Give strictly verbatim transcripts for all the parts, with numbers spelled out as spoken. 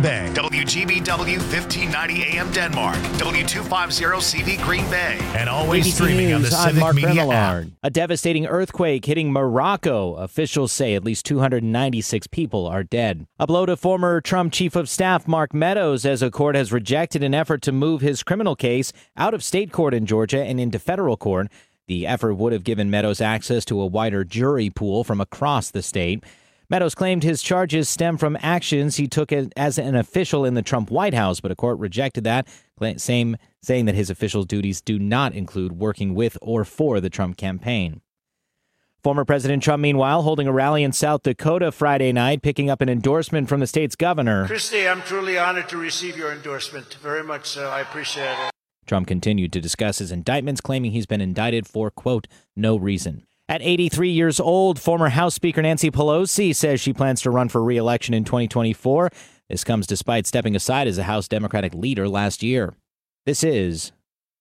Bay, W G B W fifteen ninety A M Denmark, W two fifty C V Green Bay, and always A B C streaming News, on the I'm Civic Mark Media Remillard. app. A devastating earthquake hitting Morocco. Officials say at least two hundred ninety-six people are dead. A blow to former Trump Chief of Staff Mark Meadows as a court has rejected an effort to move his criminal case out of state court in Georgia and into federal court. The effort would have given Meadows access to a wider jury pool from across the state. Meadows claimed his charges stem from actions he took as an official in the Trump White House, but a court rejected that, saying that his official duties do not include working with or for the Trump campaign. Former President Trump, meanwhile, holding a rally in South Dakota Friday night, picking up an endorsement from the state's governor. Christy, I'm truly honored to receive your endorsement. Very much so. I appreciate it. Trump continued to discuss his indictments, claiming he's been indicted for, quote, no reason. At eighty-three years old, former House Speaker Nancy Pelosi says she plans to run for re-election in twenty twenty-four. This comes despite stepping aside as a House Democratic leader last year. This is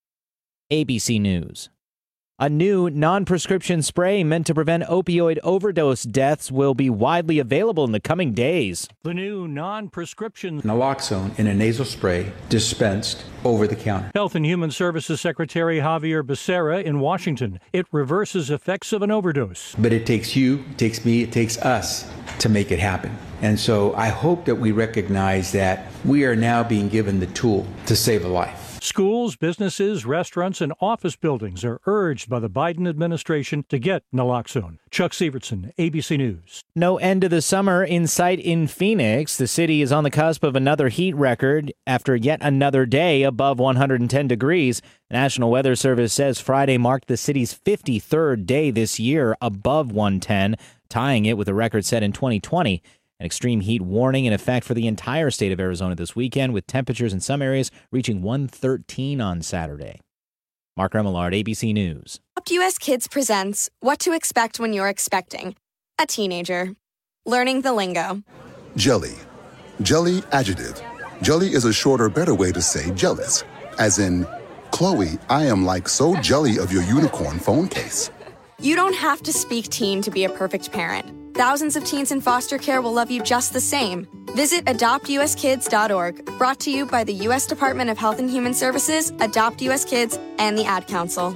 A B C News. A new non-prescription spray meant to prevent opioid overdose deaths will be widely available in the coming days. The new non-prescription naloxone in a nasal spray dispensed over the counter. Health and Human Services Secretary Javier Becerra in Washington. It reverses effects of an overdose. But it takes you, it takes me, it takes us to make it happen. And so I hope that we recognize that we are now being given the tool to save a life. Schools, businesses, restaurants, and office buildings are urged by the Biden administration to get naloxone. Chuck Severson, A B C News. No end to the summer in sight in Phoenix. The city is on the cusp of another heat record after yet another day above one hundred ten degrees. The National Weather Service says Friday marked the city's fifty-third day this year above one ten, tying it with a record set in twenty twenty. An extreme heat warning in effect for the entire state of Arizona this weekend, with temperatures in some areas reaching one thirteen on Saturday. Mark Remillard, A B C News. Adopt U S Kids presents What to Expect When You're Expecting a Teenager. Learning the lingo. Jelly. Jelly adjective. Jelly is a shorter, better way to say jealous. As in, Chloe, I am like so jelly of your unicorn phone case. You don't have to speak teen to be a perfect parent. Thousands of teens in foster care will love you just the same. Visit adopt u s kids dot org, brought to you by the U S Department of Health and Human Services, Adopt U S Kids, and the Ad Council.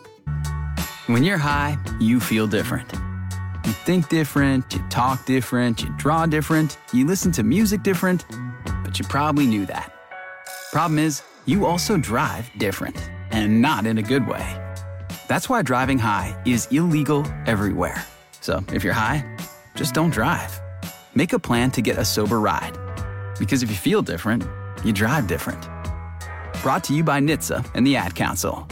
When you're high, you feel different. You think different, you talk different, you draw different, you listen to music different, but you probably knew that. Problem is, you also drive different, and not in a good way. That's why driving high is illegal everywhere. So if you're high, just don't drive. Make a plan to get a sober ride. Because if you feel different, you drive different. Brought to you by N H T S A and the Ad Council.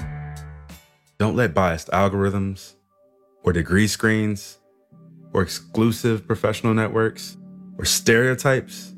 Don't let biased algorithms or degree screens or exclusive professional networks or stereotypes.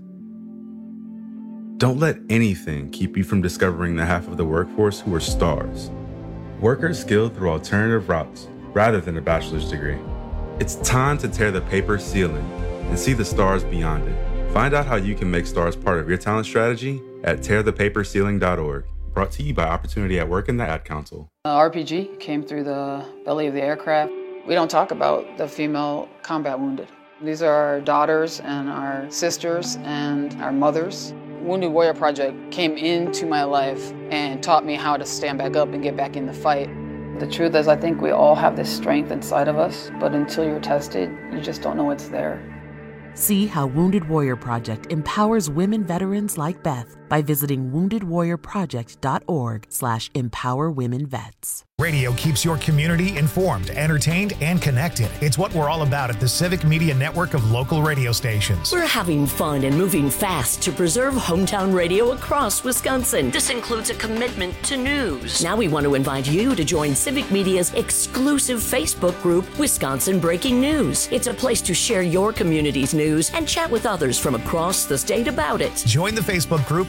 Don't let anything keep you from discovering the half of the workforce who are stars. Workers skilled through alternative routes rather than a bachelor's degree. It's time to tear the paper ceiling and see the stars beyond it. Find out how you can make stars part of your talent strategy at tear the paper ceiling dot org. Brought to you by Opportunity at Work and the Ad Council. Uh, R P G came through the belly of the aircraft. We don't talk about the female combat wounded. These are our daughters and our sisters and our mothers. Wounded Warrior Project came into my life and taught me how to stand back up and get back in the fight. The truth is, I think we all have this strength inside of us, but until you're tested, you just don't know it's there. See how Wounded Warrior Project empowers women veterans like Beth by visiting wounded warrior project dot org slash empower women vets. Radio keeps your community informed, entertained, and connected. It's what we're all about at the Civic Media Network of local radio stations. We're having fun and moving fast to preserve hometown radio across Wisconsin. This includes a commitment to news. Now we want to invite you to join Civic Media's exclusive Facebook group, Wisconsin Breaking News. It's a place to share your community's news and chat with others from across the state about it. Join the Facebook group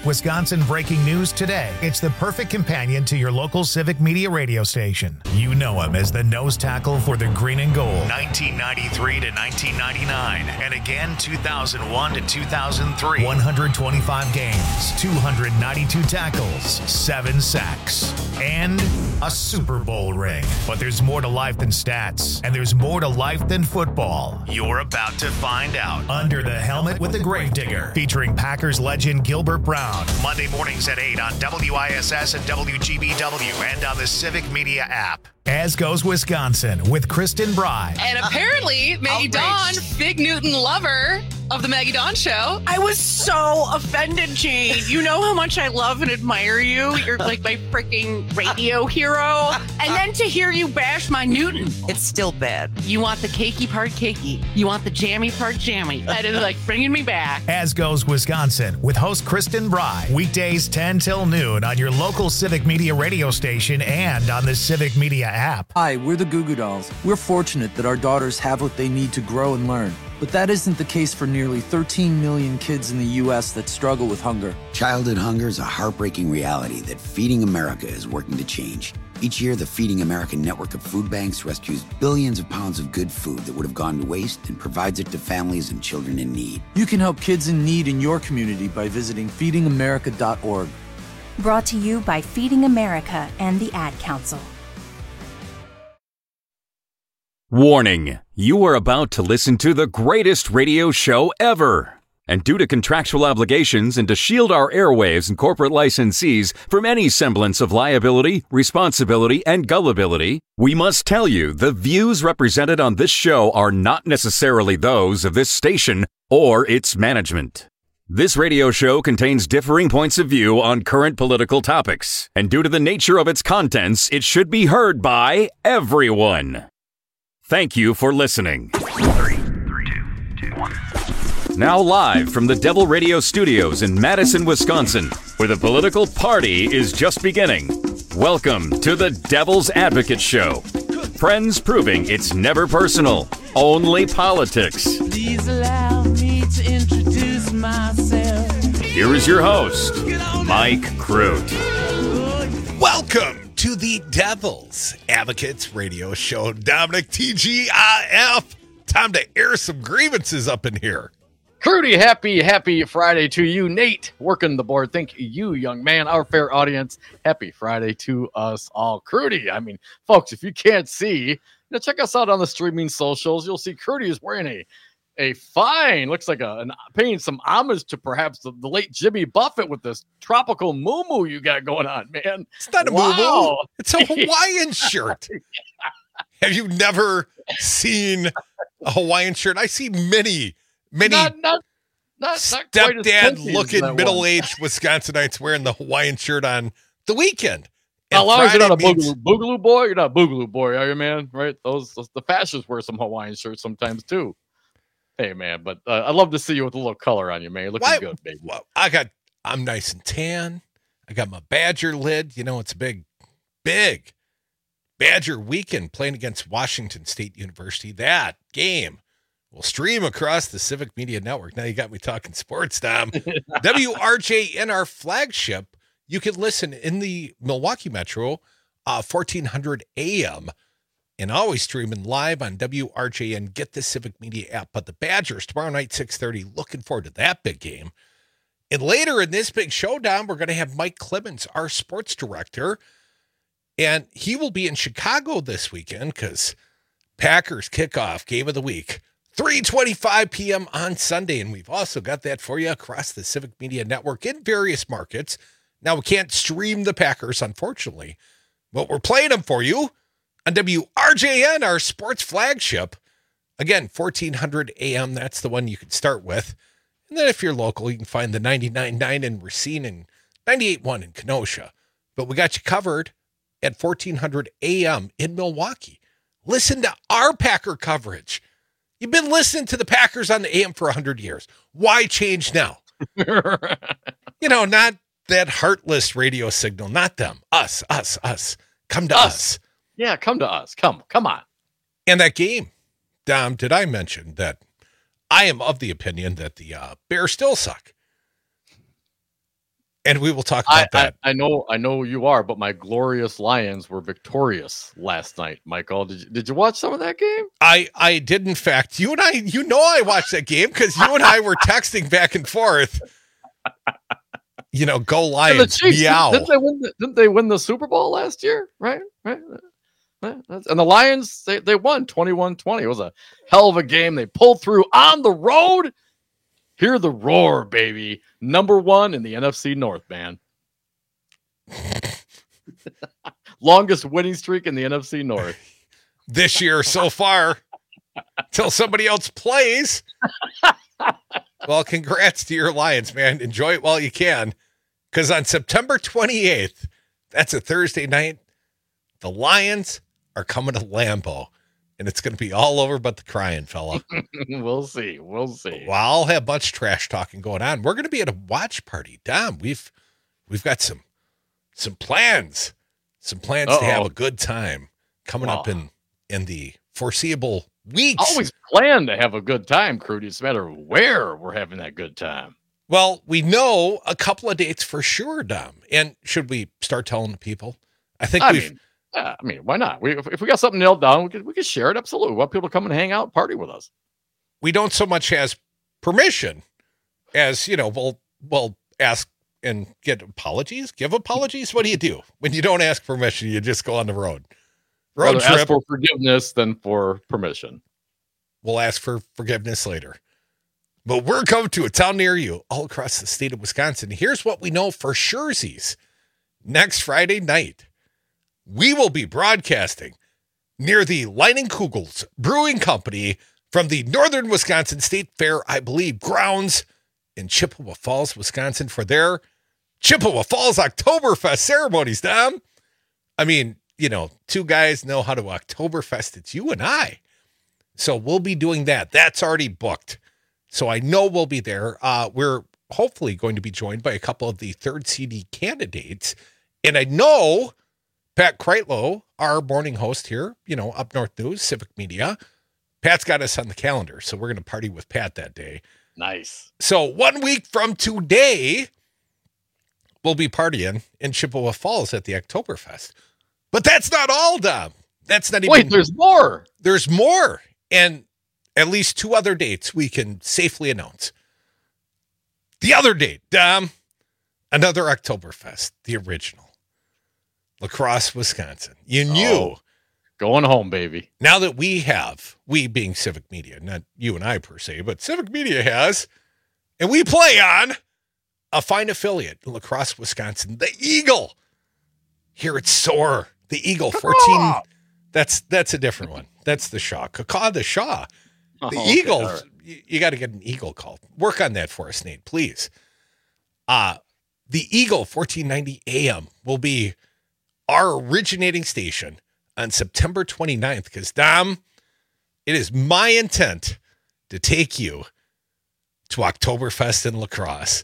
Wisconsin breaking news today. It's the perfect companion to your local Civic Media radio station. You know him as the nose tackle for the green and gold. nineteen ninety-three to nineteen ninety-nine. And again, two thousand one to two thousand three. one hundred twenty-five games, two hundred ninety-two tackles, seven sacks, and a Super Bowl ring. But there's more to life than stats, and there's more to life than football. You're about to find out. Under the Helmet with the Gravedigger, featuring Packers legend Gilbert Brown. Monday mornings at eight on W I S S and W G B W and on the Civic Media app. As Goes Wisconsin with Kristen Bry. And apparently, Maggie Dawn, Fig Newton lover of the Maggie Dawn Show. I was so offended, Jane. You know how much I love and admire you. You're like my freaking radio hero. And then to hear you bash my Newton. It's still bad. You want the cakey part cakey. You want the jammy part jammy. That is like bringing me back. As Goes Wisconsin with host Kristen Bry. Weekdays ten till noon on your local Civic Media radio station and on the Civic Media app. Hi, we're the Goo Goo Dolls. We're fortunate that our daughters have what they need to grow and learn. But that isn't the case for nearly thirteen million kids in the U S that struggle with hunger. Childhood hunger is a heartbreaking reality that Feeding America is working to change. Each year, the Feeding America network of food banks rescues billions of pounds of good food that would have gone to waste and provides it to families and children in need. You can help kids in need in your community by visiting feeding america dot org. Brought to you by Feeding America and the Ad Council. Warning, you are about to listen to the greatest radio show ever. And due to contractual obligations and to shield our airwaves and corporate licensees from any semblance of liability, responsibility, and gullibility, we must tell you the views represented on this show are not necessarily those of this station or its management. This radio show contains differing points of view on current political topics, and due to the nature of its contents, it should be heard by everyone. Thank you for listening. Three, three, two, two, one. Now live from the Devil Radio Studios in Madison, Wisconsin, where the political party is just beginning. Welcome to the Devil's Advocate Show. Friends proving it's never personal, only politics. Please allow me to introduce myself. Here is your host, Mike Crute. Welcome to the Devil's Advocates Radio Show. Dominic T G I F. Time to air some grievances up in here. Crudy, happy, happy Friday to you. Nate, working the board. Thank you, young man, our fair audience. Happy Friday to us all. Crudy, I mean, folks, if you can't see, you know, check us out on the streaming socials. You'll see Crudy is wearing a A fine, looks like a an, paying some homage to perhaps the, the late Jimmy Buffett with this tropical moo-moo you got going on, man. It's not a wow. moo-moo. It's a Hawaiian shirt. Have you never seen a Hawaiian shirt? I see many, many not, not, not, not stepdad-looking middle-aged Wisconsinites wearing the Hawaiian shirt on the weekend. As long as you're not a means... boogaloo, boogaloo boy, you're not a boogaloo boy, are you, man? Right? Those, those the fascists wear some Hawaiian shirts sometimes too. Hey, man, but uh, I love to see you with a little color on you, man. You're looking Why? good, baby. Well, I got, I'm nice and tan. I got my Badger lid. You know, it's a big, big Badger weekend playing against Washington State University. That game will stream across the Civic Media Network. Now you got me talking sports, Tom. W R J N, our flagship. You can listen in the Milwaukee Metro, uh, fourteen hundred A M, and always streaming live on W R J N. Get the Civic Media app. But the Badgers tomorrow night, six thirty. Looking forward to that big game. And later in this big showdown, we're going to have Mike Clemens, our sports director. And he will be in Chicago this weekend because Packers kickoff game of the week, three twenty-five p.m. on Sunday. And we've also got that for you across the Civic Media Network in various markets. Now, we can't stream the Packers, unfortunately, but we're playing them for you on W R J N, our sports flagship. Again, fourteen hundred A M, that's the one you can start with. And then if you're local, you can find the ninety-nine point nine in Racine and ninety-eight point one in Kenosha. But we got you covered at fourteen hundred A M in Milwaukee. Listen to our Packer coverage. You've been listening to the Packers on the A M for one hundred years. Why change now? You know, not that heartless radio signal, not them. Us, us, us. Come to us. us. Yeah, come to us. Come, come on. And that game, Dom, did I mention that I am of the opinion that the uh, Bears still suck? And we will talk about I, that. I, I know, I know you are, but my glorious Lions were victorious last night. Michael, did you, did you watch some of that game? I, I did, in fact. You and I, you know, I watched that game because you and I were texting back and forth. You know, go Lions, Chiefs, meow. Didn't they, win the, didn't they win the Super Bowl last year? Right, right. And the Lions, they, they won twenty-one twenty. It was a hell of a game. They pulled through on the road. Hear the roar, baby. Number one in the N F C North, man. Longest winning streak in the N F C North. This year so far. Till somebody else plays. Well, congrats to your Lions, man. Enjoy it while you can. Because on September twenty-eighth, that's a Thursday night, the Lions are coming to Lambeau. And it's going to be all over but the crying, fella. We'll see. We'll see. Well, I'll have much trash talking going on. We're going to be at a watch party. Dom, we've we've got some some plans. Some plans Uh-oh. to have a good time coming Well, up in, in the foreseeable weeks. Always plan to have a good time, Crudy. It's a matter of where we're having that good time. Well, we know a couple of dates for sure, Dom. And should we start telling the people? I think I we've mean, yeah, I mean, why not? We, if, if we got something nailed down, we could we could share it. Absolutely. We want people to come and hang out, party with us. we don't so much as permission as, you know, we'll we'll ask and get apologies, give apologies. What do you do when you don't ask permission? You just go on the road. Road Rather trip. ask for forgiveness than for permission. We'll ask for forgiveness later. But we're coming to a town near you, all across the state of Wisconsin. Here's what we know for surezies. Next Friday night, we will be broadcasting near the Leinenkugels Brewing Company from the Northern Wisconsin State Fair, I believe, grounds in Chippewa Falls, Wisconsin, for their Chippewa Falls Oktoberfest ceremonies, Dom. I mean, you know, two guys know how to Oktoberfest. It's you and I. So we'll be doing that. That's already booked. So I know we'll be there. Uh, we're hopefully going to be joined by a couple of the third C D candidates. And I know Pat Kreitlow, our morning host here, you know, Up North News, Civic Media, Pat's got us on the calendar. So we're going to party with Pat that day. Nice. So one week from today, we'll be partying in Chippewa Falls at the Oktoberfest. But that's not all, Dom. That's not even. Wait, there's more. There's more. And at least two other dates we can safely announce. The other date, Dom, another Oktoberfest, the original. La Crosse, Wisconsin. You knew. Oh, going home, baby. Now that we have, we being Civic Media, not you and I per se, but Civic Media has, and we play on a fine affiliate in La Crosse, Wisconsin, the Eagle. Here it's Soar, the Eagle fourteen. That's that's a different one. That's the Shaw. Cacaw the Shaw. The Oh, okay, Eagle. all right. You, you got to get an Eagle call. Work on that for us, Nate, please. Uh, the Eagle fourteen ninety A M will be our originating station on September twenty-ninth, because, Dom, it is my intent to take you to Oktoberfest in La Crosse.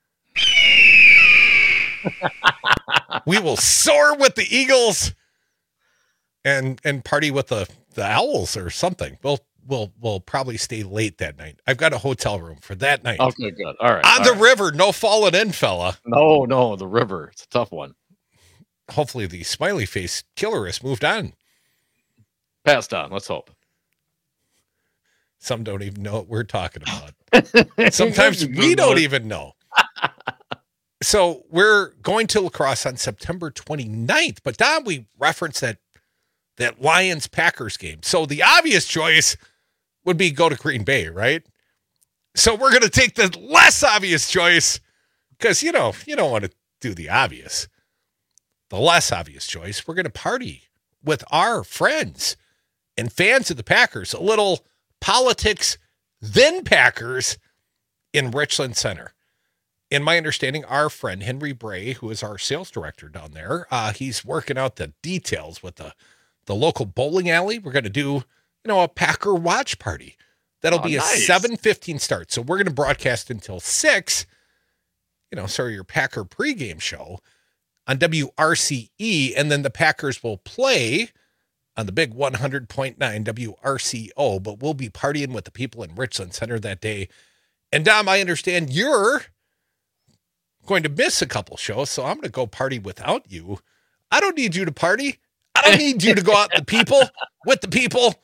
We will soar with the Eagles and and party with the, the Owls or something. We'll we'll we'll probably stay late that night. I've got a hotel room for that night. Okay, good. All right. On all the right. river, no falling in, fella. No, no, the river. It's a tough one. Hopefully the smiley face killer has moved on. Passed on. Let's hope. Some don't even know what we're talking about. Sometimes we don't even know. So we're going to La Crosse on September twenty-ninth, but Dom, we referenced that that Lions Packers game. So the obvious choice would be go to Green Bay, right? So we're going to take the less obvious choice because, you know, you don't want to do the obvious. The less obvious choice, we're going to party with our friends and fans of the Packers. A little politics, then Packers in Richland Center. In my understanding, our friend Henry Bray, who is our sales director down there, uh, he's working out the details with the, the local bowling alley. We're going to do, you know, a Packer watch party. That'll Oh, be a nice. seven fifteen start. So we're going to broadcast until six, you know, sorry, your Packer pregame show on W R C E. And then the Packers will play on the big one hundred point nine W R C O, but we'll be partying with the people in Richland Center that day. And Dom, I understand you're going to miss a couple shows, so I'm going to go party without you. I don't need you to party. I don't need you to go out with the people, with the people.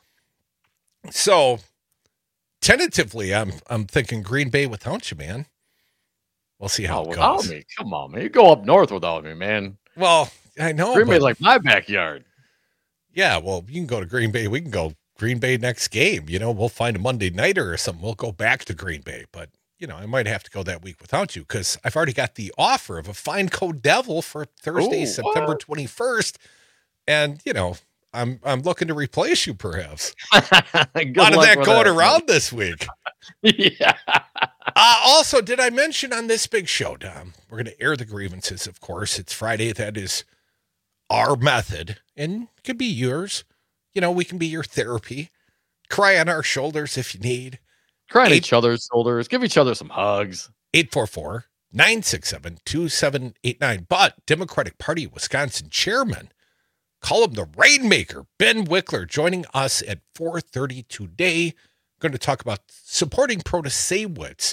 So tentatively, I'm I'm thinking Green Bay without you, man. We'll see how Oh, it without goes. me? Come on, man. You go up north without me, man. Well, I know. Green Bay but- like my backyard. Yeah, well, you can go to Green Bay. We can go Green Bay next game. You know, we'll find a Monday nighter or something. We'll go back to Green Bay. But, you know, I might have to go that week without you because I've already got the offer of a Fine Code Devil for Thursday, Ooh, September what? twenty-first. And, you know, I'm I'm looking to replace you perhaps. Good A lot of luck that with going that. around this week. Yeah. Uh, also, did I mention on this big show, Dom, we're going to air the grievances, of course. It's Friday. That is our method, and it could be yours. You know, we can be your therapy. Cry on our shoulders if you need. Cry on Eight- each other's shoulders. Give each other some hugs. eight four four, nine six seven, two seven eight nine. But Democratic Party of Wisconsin chairman, call him the Rainmaker, Ben Wickler, joining us at four thirty today. Going to talk about supporting Protasewicz.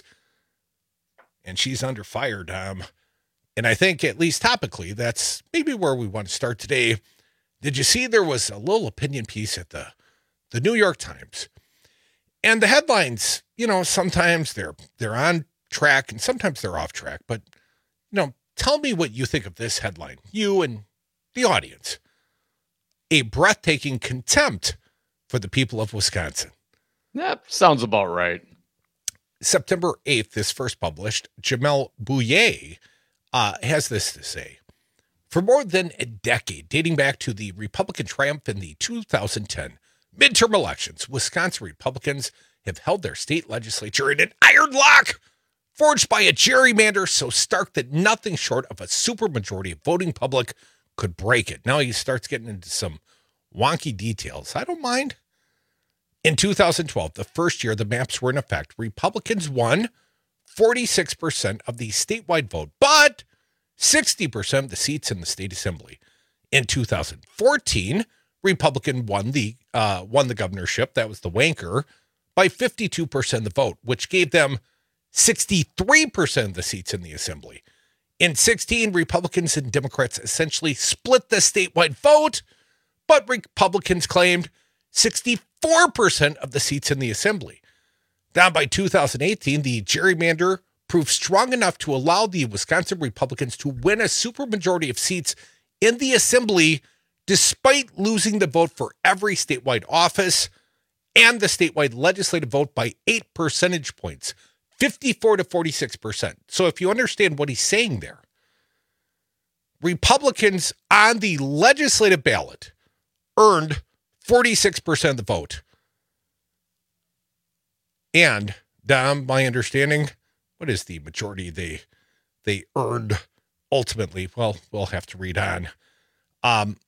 And she's under fire, Dom. And I think, at least topically, that's maybe where we want to start today. Did you see there was a little opinion piece at the, the New York Times? And the headlines, you know, sometimes they're they're on track and sometimes they're off track. But, you know, tell me what you think of this headline, you and the audience. A breathtaking contempt for the people of Wisconsin. That sounds about right. September eighth, this first published, Jamel Bouyer uh, has this to say. For more than a decade, dating back to the Republican triumph in the two thousand ten midterm elections, Wisconsin Republicans have held their state legislature in an iron lock, forged by a gerrymander so stark that nothing short of a supermajority of voting public could break it. Now he starts getting into some wonky details. I don't mind. In two thousand twelve, the first year the maps were in effect, Republicans won forty-six percent of the statewide vote, but sixty percent of the seats in the state assembly. In two thousand fourteen, Republican won the uh, won the governorship, that was the wanker, by fifty-two percent of the vote, which gave them sixty-three percent of the seats in the assembly. In sixteen, Republicans and Democrats essentially split the statewide vote, but Republicans claimed sixty-four percent of the seats in the assembly. Now, by two thousand eighteen, the gerrymander proved strong enough to allow the Wisconsin Republicans to win a supermajority of seats in the assembly, despite losing the vote for every statewide office and the statewide legislative vote by eight percentage points, fifty-four to forty-six percent. So if you understand what he's saying there, Republicans on the legislative ballot earned forty-six percent of the vote. And, Dom, my understanding, what is the majority they they earned ultimately? Well, we'll have to read on. Um,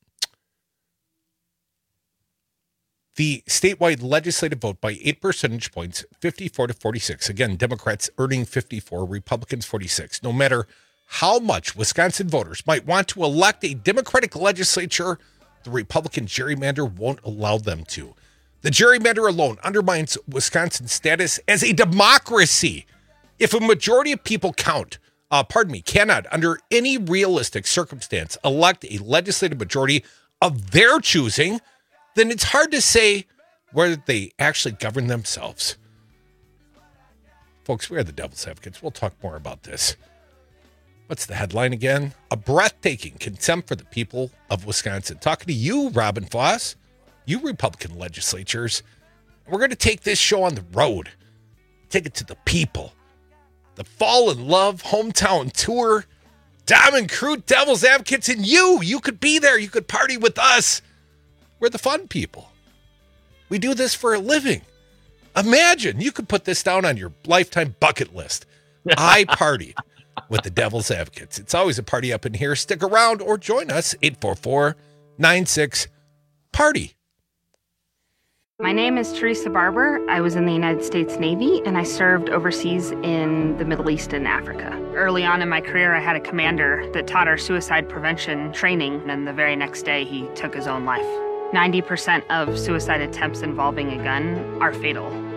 the statewide legislative vote by eight percentage points, fifty-four to forty-six. Again, Democrats earning fifty-four, Republicans forty-six. No matter how much Wisconsin voters might want to elect a Democratic legislature, the Republican gerrymander won't allow them to. The gerrymander alone undermines Wisconsin's status as a democracy. If a majority of people count, uh, pardon me, cannot, under any realistic circumstance, elect a legislative majority of their choosing, then it's hard to say whether they actually govern themselves. Folks, we are the devil's advocates. We'll talk more about this. What's the headline again? A breathtaking contempt for the people of Wisconsin. Talking to you, Robin Foss, you Republican legislatures. We're going to take this show on the road. Take it to the people. The Fall in Love hometown tour. Diamond Crew, Devil's Advocates, and you. You could be there. You could party with us. We're the fun people. We do this for a living. Imagine you could put this down on your lifetime bucket list. I partied with the Devil's Advocates. It's always a party up in here. Stick around or join us. eight four four, nine six, party. My name is Teresa Barber. I was in the United States Navy and I served overseas in the Middle East and Africa. Early on in my career, I had a commander that taught our suicide prevention training, and the very next day he took his own life. ninety percent of suicide attempts involving a gun are fatal.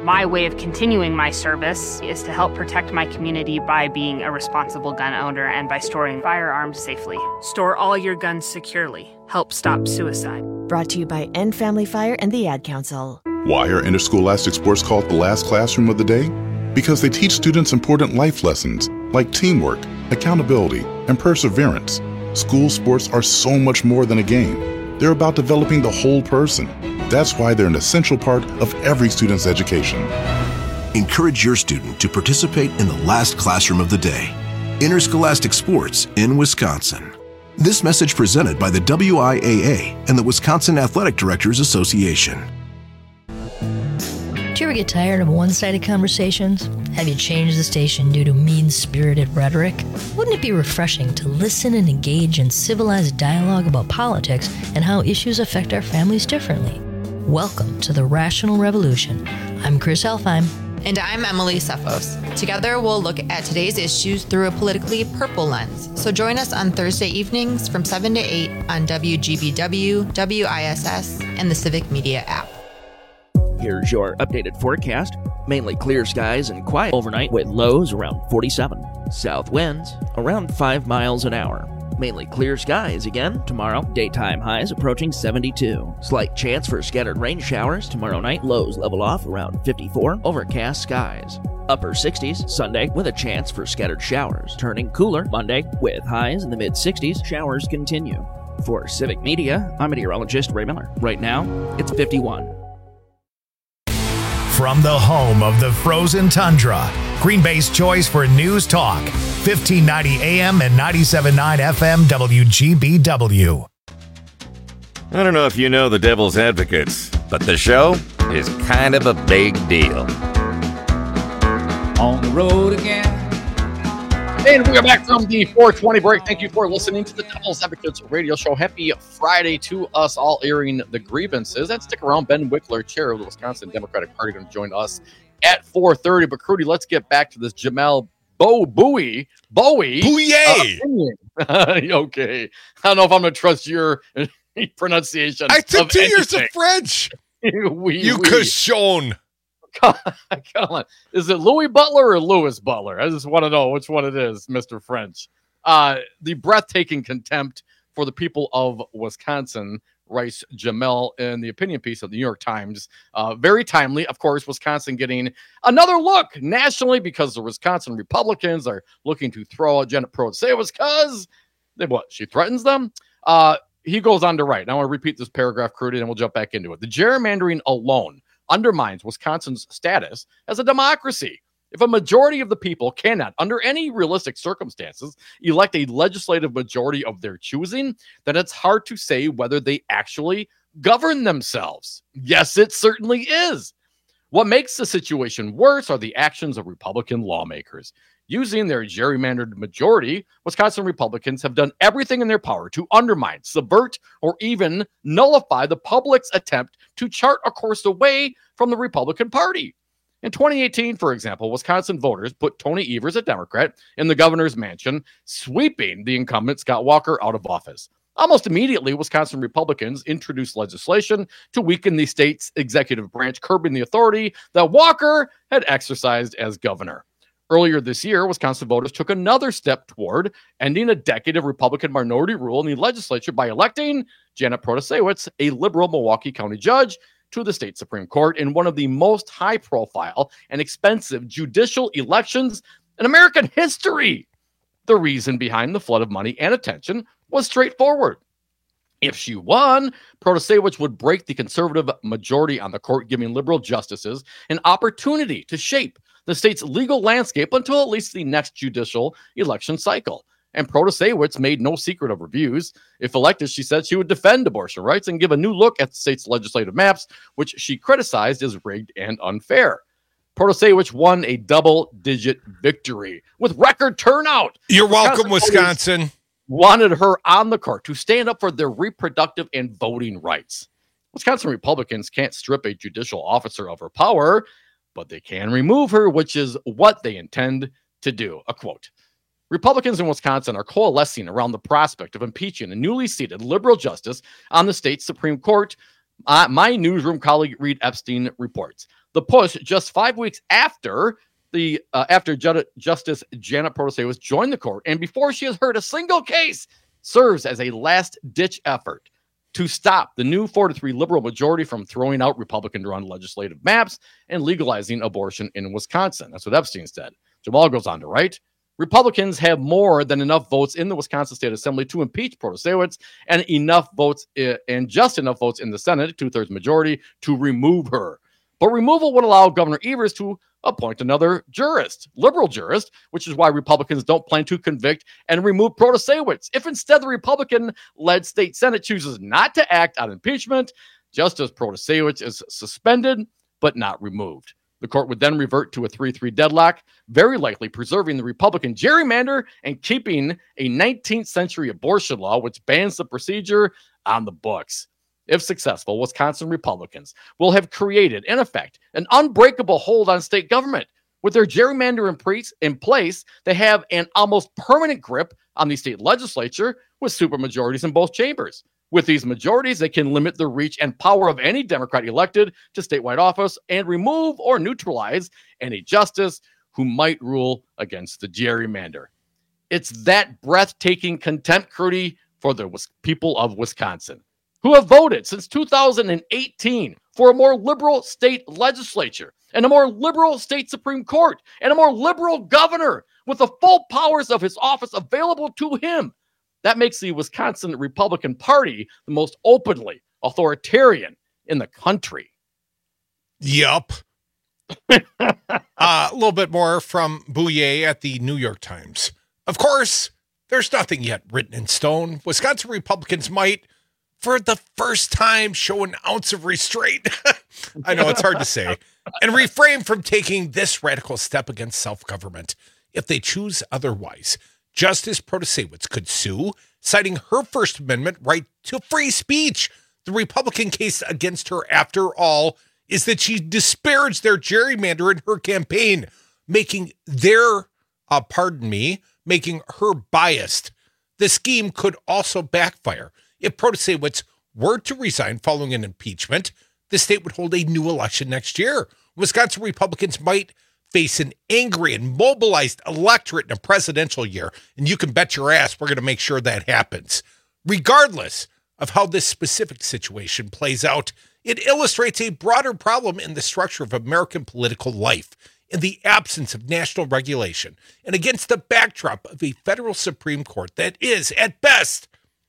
My way of continuing my service is to help protect my community by being a responsible gun owner and by storing firearms safely. Store all your guns securely. Help stop suicide. Brought to you by End Family Fire and the Ad Council. Why are interscholastic sports called the last classroom of the day? Because they teach students important life lessons like teamwork, accountability, and perseverance. School sports are so much more than a game. They're about developing the whole person. That's why they're an essential part of every student's education. Encourage your student to participate in the last classroom of the day. Interscholastic sports in Wisconsin. This message presented by the W I A A and the Wisconsin Athletic Directors Association. Do you ever get tired of one-sided conversations? Have you changed the station due to mean-spirited rhetoric? Wouldn't it be refreshing to listen and engage in civilized dialogue about politics and how issues affect our families differently? Welcome to the Rational Revolution. I'm Chris Elfheim. And I'm Emily Sefos. Together, we'll look at today's issues through a politically purple lens. So join us on Thursday evenings from seven to eight on W G B W, W I S S, and the Civic Media app. Here's your updated forecast. Mainly clear skies and quiet overnight with lows around forty-seven. South winds around five miles an hour. Mainly clear skies again tomorrow. Daytime highs approaching seventy-two. Slight chance for scattered rain showers tomorrow night. Lows level off around fifty-four. Overcast skies. Upper sixties Sunday with a chance for scattered showers. Turning cooler Monday with highs in the mid sixties. Showers continue. For Civic Media, I'm meteorologist Ray Miller. Right now, it's fifty-one. From the home of the frozen tundra, Green Bay's choice for news talk, fifteen ninety A M and ninety-seven point nine F M W G B W. I don't know if you know the Devil's Advocates, but the show is kind of a big deal. On the road again. And we are back from the four twenty break. Thank you for listening to the Devil's Advocates radio show. Happy Friday to us, all airing the grievances. And stick around. Ben Wickler, chair of the Wisconsin Democratic Party, going to join us at four thirty. But, Crudy, let's get back to this Jamel Bo Bowie. Bowie. Bouye. Uh, okay. I don't know if I'm going to trust your pronunciation. I took of two anything. years of French. oui, you oui. cochon. Come on. Is it Louis Butler or Louis Butler? I just want to know which one it is, Mister French. Uh, the breathtaking contempt for the people of Wisconsin, writes Jamel in the opinion piece of the New York Times. Uh, very timely, of course, Wisconsin getting another look nationally because the Wisconsin Republicans are looking to throw out Janet Protasewicz because they what? She threatens them? Uh, he goes on to write. Now I want to repeat this paragraph, Crudy, and we'll jump back into it. The gerrymandering alone undermines Wisconsin's status as a democracy. If a majority of the people cannot, under any realistic circumstances, elect a legislative majority of their choosing, then it's hard to say whether they actually govern themselves. Yes, it certainly is. What makes the situation worse are the actions of Republican lawmakers. Using their gerrymandered majority, Wisconsin Republicans have done everything in their power to undermine, subvert, or even nullify the public's attempt to chart a course away from the Republican Party. In twenty eighteen, for example, Wisconsin voters put Tony Evers, a Democrat, in the governor's mansion, sweeping the incumbent Scott Walker out of office. Almost immediately, Wisconsin Republicans introduced legislation to weaken the state's executive branch, curbing the authority that Walker had exercised as governor. Earlier this year, Wisconsin voters took another step toward ending a decade of Republican minority rule in the legislature by electing Janet Protasewicz, a liberal Milwaukee County judge, to the state Supreme Court in one of the most high-profile and expensive judicial elections in American history. The reason behind the flood of money and attention was straightforward. If she won, Protasewicz would break the conservative majority on the court, giving liberal justices an opportunity to shape the state's legal landscape until at least the next judicial election cycle. And Protasewicz made no secret of her views. If elected, she said she would defend abortion rights and give a new look at the state's legislative maps, which she criticized as rigged and unfair. Protasewicz won a double-digit victory with record turnout. You're welcome, Wisconsin. Wanted her on the court to stand up for their reproductive and voting rights. Wisconsin Republicans can't strip a judicial officer of her power, but they can remove her, which is what they intend to do. A quote. Republicans in Wisconsin are coalescing around the prospect of impeaching a newly seated liberal justice on the state's Supreme Court. Uh, my newsroom colleague Reed Epstein reports. The push just five weeks after the uh, after Ju- Justice Janet Protasewicz joined the court, and before she has heard a single case, serves as a last-ditch effort to stop the new four to three liberal majority from throwing out Republican-run legislative maps and legalizing abortion in Wisconsin. That's what Epstein said. Jamal goes on to write, Republicans have more than enough votes in the Wisconsin State Assembly to impeach Protasewicz and enough votes uh, and just enough votes in the Senate, two-thirds majority, to remove her. But removal would allow Governor Evers to appoint another jurist, liberal jurist, which is why Republicans don't plan to convict and remove Protasewicz. If instead the Republican-led state Senate chooses not to act on impeachment, Justice Protasewicz is suspended but not removed. The court would then revert to a three three deadlock, very likely preserving the Republican gerrymander and keeping a nineteenth century abortion law which bans the procedure on the books. If successful, Wisconsin Republicans will have created, in effect, an unbreakable hold on state government. With their gerrymander in, pre- in place, they have an almost permanent grip on the state legislature with supermajorities in both chambers. With these majorities, they can limit the reach and power of any Democrat elected to statewide office and remove or neutralize any justice who might rule against the gerrymander. It's that breathtaking contempt, Crudy, for the people of Wisconsin, who have voted since two thousand eighteen for a more liberal state legislature and a more liberal state Supreme Court and a more liberal governor with the full powers of his office available to him. That makes the Wisconsin Republican Party the most openly authoritarian in the country. Yup. uh, a little bit more from Bouye at the New York Times. Of course, there's nothing yet written in stone. Wisconsin Republicans might, for the first time, show an ounce of restraint. I know it's hard to say. And refrain from taking this radical step against self-government if they choose otherwise. Justice Protasewicz could sue, citing her First Amendment right to free speech. The Republican case against her, after all, is that she disparaged their gerrymander in her campaign, making their, uh, pardon me, making her biased. The scheme could also backfire. If Protasewicz were to resign following an impeachment, the state would hold a new election next year. Wisconsin Republicans might face an angry and mobilized electorate in a presidential year, and you can bet your ass we're going to make sure that happens. Regardless of how this specific situation plays out, it illustrates a broader problem in the structure of American political life, in the absence of national regulation, and against the backdrop of a federal Supreme Court that is, at best,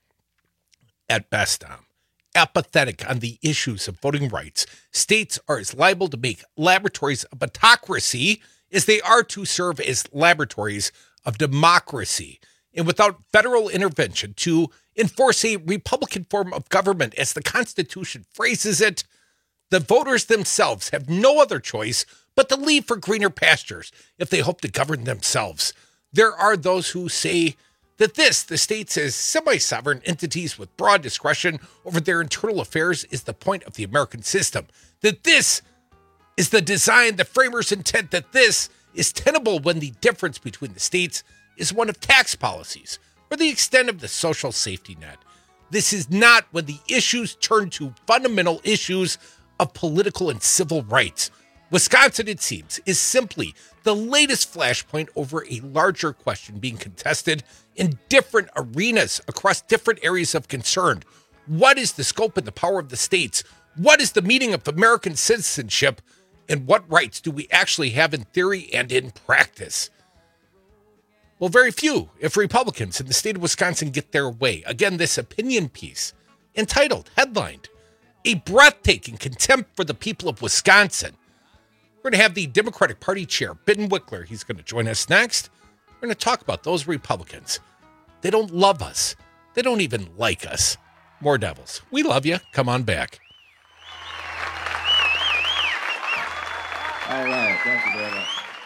at best, um, apathetic on the issues of voting rights. States are as liable to make laboratories of autocracy as they are to serve as laboratories of democracy. And without federal intervention to enforce a Republican form of government, as the Constitution phrases it, the voters themselves have no other choice but to leave for greener pastures if they hope to govern themselves. There are those who say that this, the states as semi-sovereign entities with broad discretion over their internal affairs, is the point of the American system. That this is the design, the framers' intent, that this is tenable when the difference between the states is one of tax policies or the extent of the social safety net. This is not when the issues turn to fundamental issues of political and civil rights. Wisconsin, it seems, is simply the latest flashpoint over a larger question being contested in different arenas across different areas of concern. What is the scope and the power of the states? What is the meaning of American citizenship? And what rights do we actually have in theory and in practice? Well, very few, if Republicans in the state of Wisconsin get their way. Again, this opinion piece, entitled, headlined, "A Breathtaking Contempt for the People of Wisconsin." We're going to have the Democratic Party chair, Ben Wickler. He's going to join us next. We're going to talk about those Republicans. They don't love us. They don't even like us. More Devils. We love you. Come on back. All right. Thank you very much.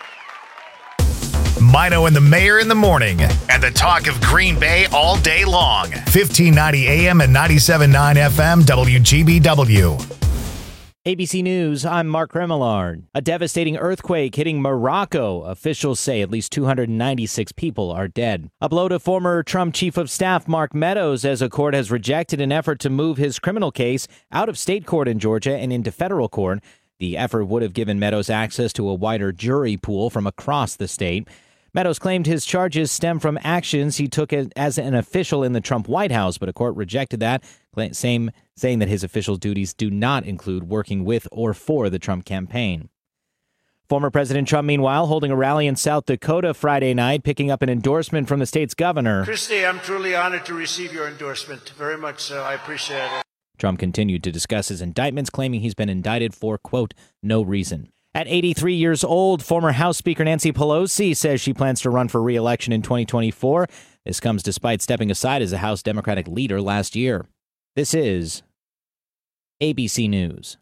Mino and the Mayor in the morning, and the talk of Green Bay all day long. fifteen ninety A M and ninety-seven point nine F M W G B W. A B C News, I'm Mark Remillard. A devastating earthquake hitting Morocco. Officials say at least two hundred ninety-six people are dead. A blow to former Trump Chief of Staff Mark Meadows as a court has rejected an effort to move his criminal case out of state court in Georgia and into federal court. The effort would have given Meadows access to a wider jury pool from across the state. Meadows claimed his charges stem from actions he took as an official in the Trump White House, but a court rejected that, saying that his official duties do not include working with or for the Trump campaign. Former President Trump, meanwhile, holding a rally in South Dakota Friday night, picking up an endorsement from the state's governor. Christy, I'm truly honored to receive your endorsement. Very much so. I appreciate it. Trump continued to discuss his indictments, claiming he's been indicted for, quote, no reason. At eighty-three years old, former House Speaker Nancy Pelosi says she plans to run for re-election in twenty twenty-four. This comes despite stepping aside as a House Democratic leader last year. This is A B C News.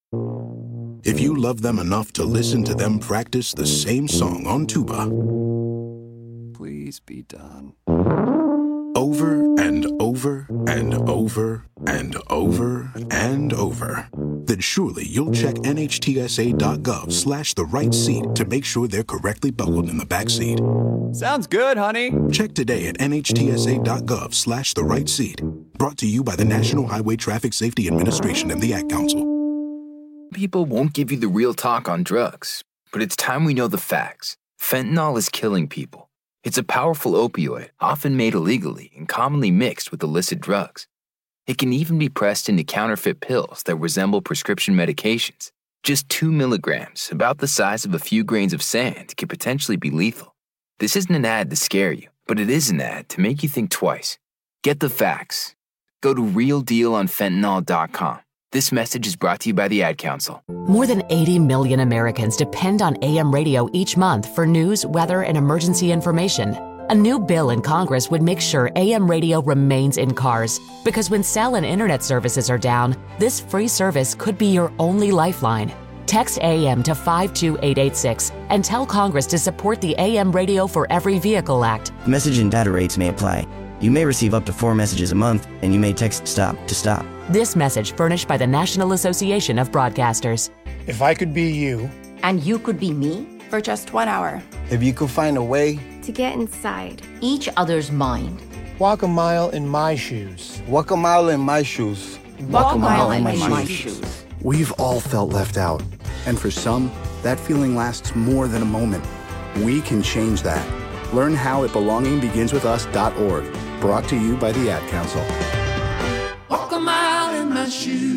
If you love them enough to listen to them practice the same song on tuba, please be done. Over and over and over and over and over, then surely you'll check nhtsa.gov slash the right seat to make sure they're correctly buckled in the back seat. Sounds good, honey. Check today at nhtsa.gov slash the right seat. Brought to you by the National Highway Traffic Safety Administration and the Ad Council. People won't give you the real talk on drugs, but it's time we know the facts. Fentanyl is killing people. It's a powerful opioid, often made illegally and commonly mixed with illicit drugs. It can even be pressed into counterfeit pills that resemble prescription medications. Just two milligrams, about the size of a few grains of sand, could potentially be lethal. This isn't an ad to scare you, but it is an ad to make you think twice. Get the facts. Go to real deal on fentanyl dot com. This message is brought to you by the Ad Council. More than eighty million Americans depend on A M radio each month for news, weather, and emergency information. A new bill in Congress would make sure A M radio remains in cars, because when cell and internet services are down, this free service could be your only lifeline. Text A M to five two eight eight six and tell Congress to support the A M Radio for Every Vehicle Act. Message and data rates may apply. You may receive up to four messages a month, and you may text STOP to stop. This message furnished by the National Association of Broadcasters. If I could be you. And you could be me for just one hour. If you could find a way. To get inside each other's mind. Walk a mile in my shoes. Walk a mile in my shoes. Walk, Walk a mile, mile in, in my, my shoes. shoes. We've all felt left out. And for some, that feeling lasts more than a moment. We can change that. Learn how at belonging begins with us dot org. Brought to you by the Ad Council. Walk a mile in my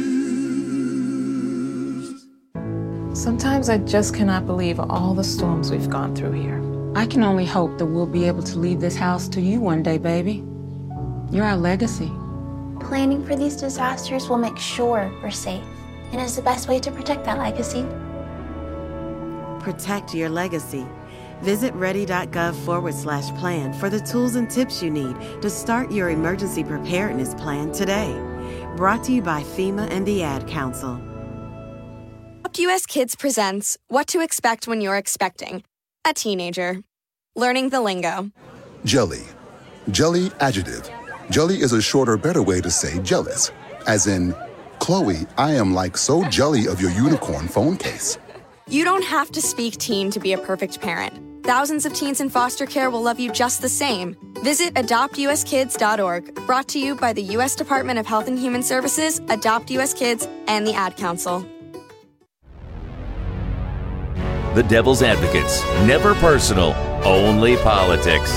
shoes. Sometimes I just cannot believe all the storms we've gone through here. I can only hope that we'll be able to leave this house to you one day, baby. You're our legacy. Planning for these disasters will make sure we're safe, and is the best way to protect that legacy. Protect your legacy. Visit ready.gov forward slash plan for the tools and tips you need to start your emergency preparedness plan today. Brought to you by FEMA and the Ad Council. Adopt U S Kids presents What to Expect When You're Expecting a Teenager. Learning the lingo. Jelly. Jelly adjective. Jelly is a shorter, better way to say jealous. As in, Chloe, I am like so jelly of your unicorn phone case. You don't have to speak teen to be a perfect parent. Thousands of teens in foster care will love you just the same. Visit adopt u s kids dot org. Brought to you by the U S Department of Health and Human Services, Adopt U S Kids, and the Ad Council. The Devil's Advocates. Never personal, only politics.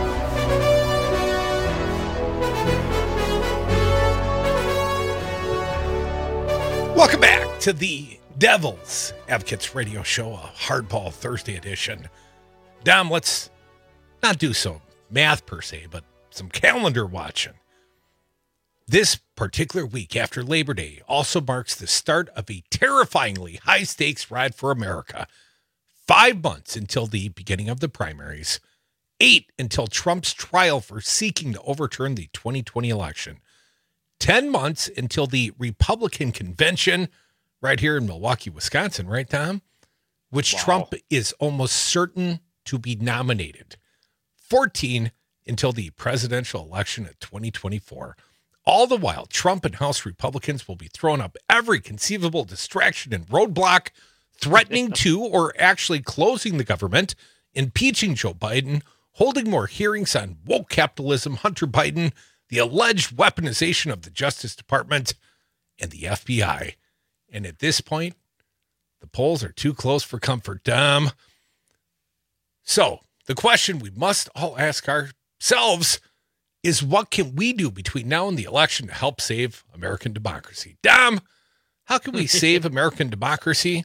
Welcome back to the Devil's Advocates radio show, a Hardball Thursday edition. Dom, let's not do some math per se, but some calendar watching. This particular week after Labor Day also marks the start of a terrifyingly high-stakes ride for America. Five months until the beginning of the primaries. Eight until Trump's trial for seeking to overturn the twenty twenty election. Ten months until the Republican convention right here in Milwaukee, Wisconsin, right, Tom? Which wow. Trump is almost certain to be nominated. fourteen until the presidential election of twenty twenty-four. All the while, Trump and House Republicans will be throwing up every conceivable distraction and roadblock, threatening to or actually closing the government, impeaching Joe Biden, holding more hearings on woke capitalism, Hunter Biden, the alleged weaponization of the Justice Department, and the F B I. And at this point, The polls are too close for comfort, Dom. So the question we must all ask ourselves is, what can we do between now and the election to help save American democracy? Dom, how can we save American democracy?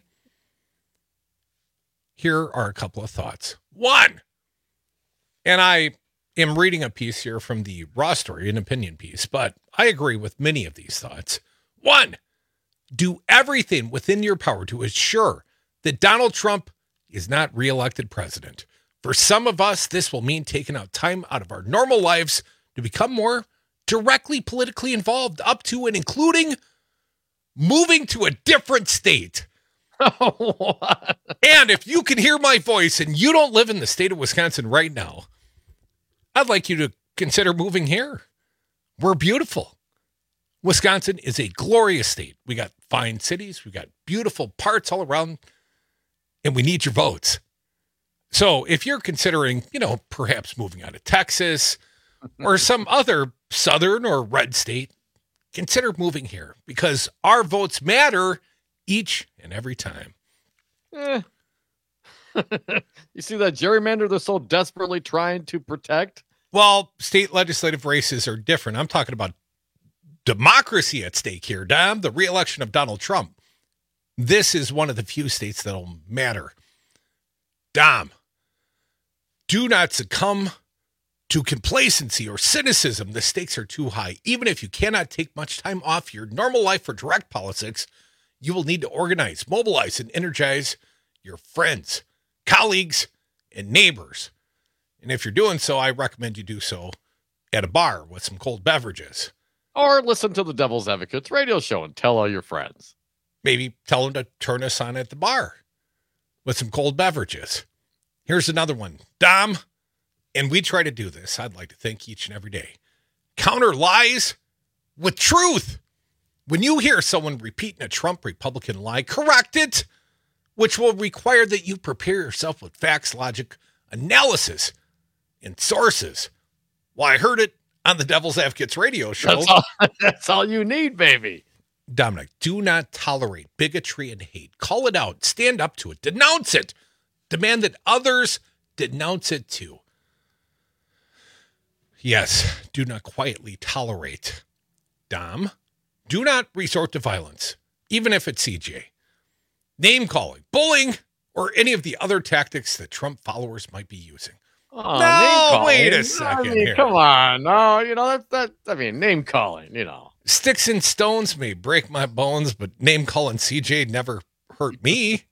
Here are a couple of thoughts. One, and I am reading a piece here from the Raw Story, an opinion piece, but I agree with many of these thoughts. One, do everything within your power to ensure that Donald Trump is not reelected president. For some of us, this will mean taking out time out of our normal lives to become more directly politically involved, up to and including moving to a different state. And if you can hear my voice and you don't live in the state of Wisconsin right now, I'd like you to consider moving here. We're beautiful. Wisconsin is a glorious state. We got fine cities. We got beautiful parts all around, and we need your votes. So if you're considering, you know, perhaps moving out of Texas or some other southern or red state, consider moving here because our votes matter each and every time. Eh. You see that gerrymander they're so desperately trying to protect? Well, state legislative races are different. I'm talking about democracy at stake here, Dom, the re-election of Donald Trump. This is one of the few states that'll matter. Dom, do not succumb to complacency or cynicism. The stakes are too high. Even if you cannot take much time off your normal life for direct politics, you will need to organize, mobilize, and energize your friends, colleagues, and neighbors. And if you're doing so, I recommend you do so at a bar with some cold beverages. Or listen to the Devil's Advocates radio show and tell all your friends. Maybe tell them to turn us on at the bar with some cold beverages. Here's another one. Dom, and we try to do this, I'd like to think, each and every day. Counter lies with truth. When you hear someone repeating a Trump Republican lie, correct it, which will require that you prepare yourself with facts, logic, analysis, and sources. Well, I heard it on the Devil's Advocates radio show. That's all, that's all you need, baby. Dominic, do not tolerate bigotry and hate. Call it out. Stand up to it. Denounce it. Demand that others denounce it too. Yes, do not quietly tolerate. Dom, do not resort to violence, even if it's C J. Name calling, bullying, or any of the other tactics that Trump followers might be using. Oh, no, wait a second I mean, here. Come on. No, you know, that, that, I mean, name calling, you know. Sticks and stones may break my bones, but name calling C J never hurt me.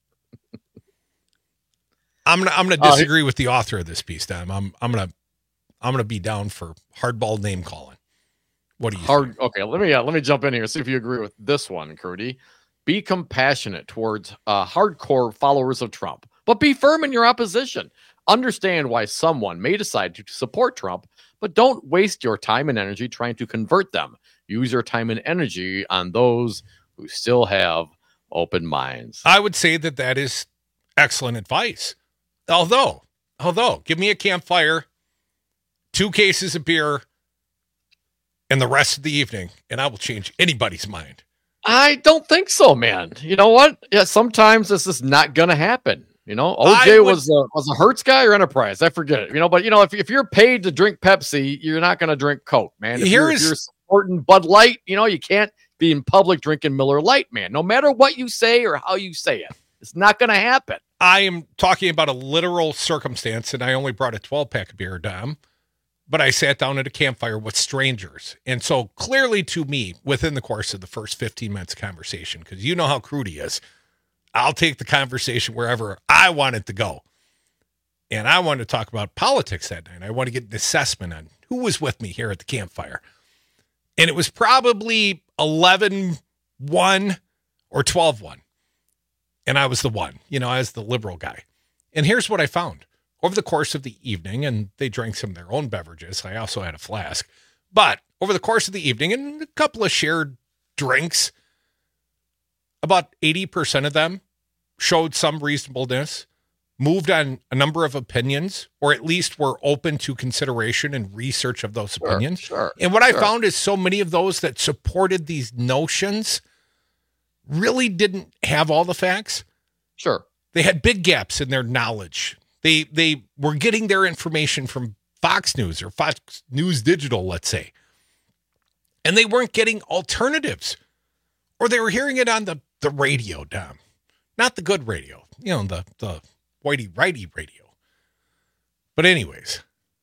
I'm gonna I'm gonna disagree uh, with the author of this piece, Dom. I'm I'm gonna I'm gonna be down for hardball name calling. What do you hard? think? Okay, let me uh, let me jump in here. See if you agree with this one, Curdy. Be compassionate towards uh, hardcore followers of Trump, but be firm in your opposition. Understand why someone may decide to support Trump, but don't waste your time and energy trying to convert them. Use your time and energy on those who still have open minds. I would say that that is excellent advice. Although, although, give me a campfire, two cases of beer, and the rest of the evening, and I will change anybody's mind. I don't think so, man. You know what? Yeah, sometimes this is not going to happen. You know, O J would, was a, was a Hertz guy or Enterprise. I forget it. You know, but you know, if if you're paid to drink Pepsi, you're not going to drink Coke, man. If you're, if you're supporting Bud Light, you know, you can't be in public drinking Miller Lite, man. No matter what you say or how you say it, it's not going to happen. I am talking about a literal circumstance, and I only brought a twelve pack of beer, Dom. But I sat down at a campfire with strangers, and so clearly to me, within the course of the first fifteen minutes of conversation, because you know how crude he is. I'll take the conversation wherever I want it to go. And I wanted to talk about politics that night. I want to get an assessment on who was with me here at the campfire. And it was probably eleven one or twelve one. And I was the one, you know, I was the liberal guy. And here's what I found. Over the course of the evening, and they drank some of their own beverages. I also had a flask. But over the course of the evening and a couple of shared drinks, about eighty percent of them showed some reasonableness, moved on a number of opinions, or at least were open to consideration and research of those sure, opinions. Sure, and what sure. I found is so many of those that supported these notions really didn't have all the facts. Sure. They had big gaps in their knowledge. They they were getting their information from Fox News or Fox News Digital, let's say. And they weren't getting alternatives. Or they were hearing it on the, the radio, Dom. Not the good radio. You know, the, the whitey-righty radio. But anyways,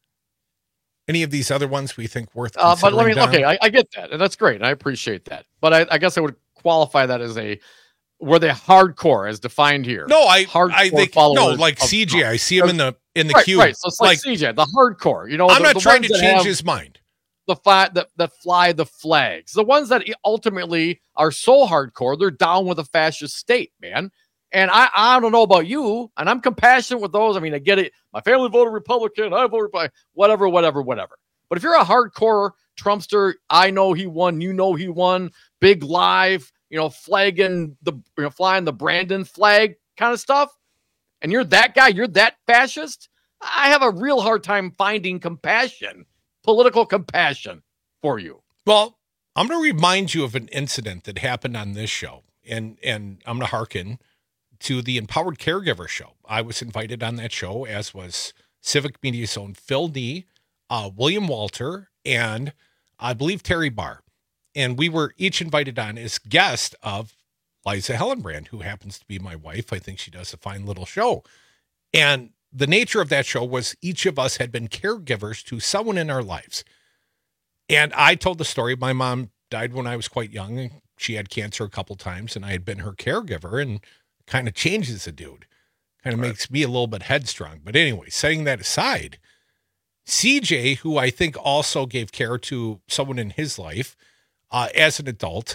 any of these other ones we think worth uh, But let me, Dom? okay, I, I get that. And that's great. And I appreciate that. But I, I guess I would qualify that as a, were they hardcore as defined here? No, I, hardcore I think, no, like C J. I see him in the in the right, queue. Right, so it's like, like C J, the hardcore. You know, I'm the, not the trying to change have, his mind. The fi- that, that fly the flags, the ones that ultimately are so hardcore, they're down with the fascist state, man. And I, I don't know about you, and I'm compassionate with those. I mean, I get it. My family voted Republican. I voted by whatever, whatever, whatever. But if you're a hardcore Trumpster, I know he won. You know he won. Big live, you know, flagging the, you know, flying the Brandon flag kind of stuff. And you're that guy. You're that fascist. I have a real hard time finding compassion. Political compassion for you. Well, I'm going to remind you of an incident that happened on this show, and and I'm going to hearken to the Empowered Caregiver show. I was invited on that show, as was Civic Media's own Phil D, uh, William Walter, and I believe Terry Barr. And we were each invited on as guest of Liza Hellenbrand, who happens to be my wife. I think she does a fine little show. And the nature of that show was each of us had been caregivers to someone in our lives. And I told the story. My mom died when I was quite young, and she had cancer a couple times, and I had been her caregiver, and kind of changes a dude. Kind of right. Makes me a little bit headstrong. But anyway, setting that aside, C J, who I think also gave care to someone in his life uh, as an adult,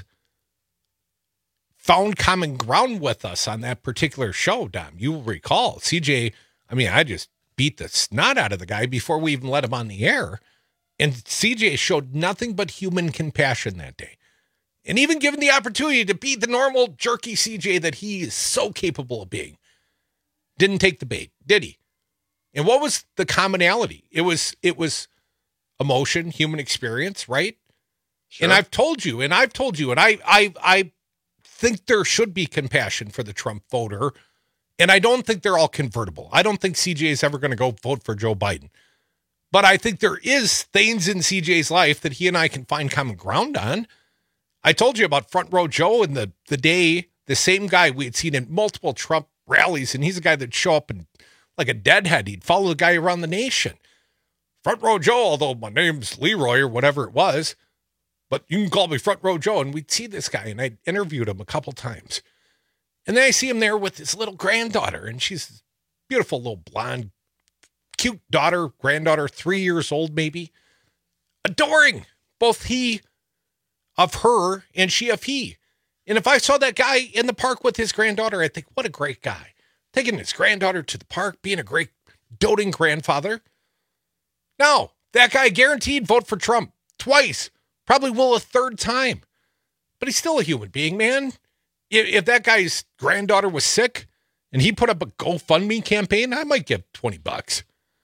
found common ground with us on that particular show, Dom. You will recall. C J, I mean, I just beat the snot out of the guy before we even let him on the air. And C J showed nothing but human compassion that day. And even given the opportunity to be the normal jerky C J that he is so capable of being, didn't take the bait, did he? And what was the commonality? It was it was emotion, human experience, right? Sure. And I've told you, and I've told you, and I I I think there should be compassion for the Trump voter. And I don't think they're all convertible. I don't think C J is ever going to go vote for Joe Biden. But I think there is things in C J's life that he and I can find common ground on. I told you about Front Row Joe and the, the day, the same guy we had seen in multiple Trump rallies, and he's a guy that'd show up and like a deadhead. He'd follow the guy around the nation. Front Row Joe, although my name's Leroy or whatever it was, but you can call me Front Row Joe. And we'd see this guy, and I interviewed him a couple times. And then I see him there with his little granddaughter, and she's a beautiful little blonde, cute daughter, granddaughter, three years old maybe. Adoring both he of her and she of he. And if I saw that guy in the park with his granddaughter, I'd think, what a great guy. Taking his granddaughter to the park, being a great doting grandfather. No, that guy guaranteed vote for Trump twice, probably will a third time. But he's still a human being, man. If that guy's granddaughter was sick and he put up a GoFundMe campaign, I might give twenty bucks.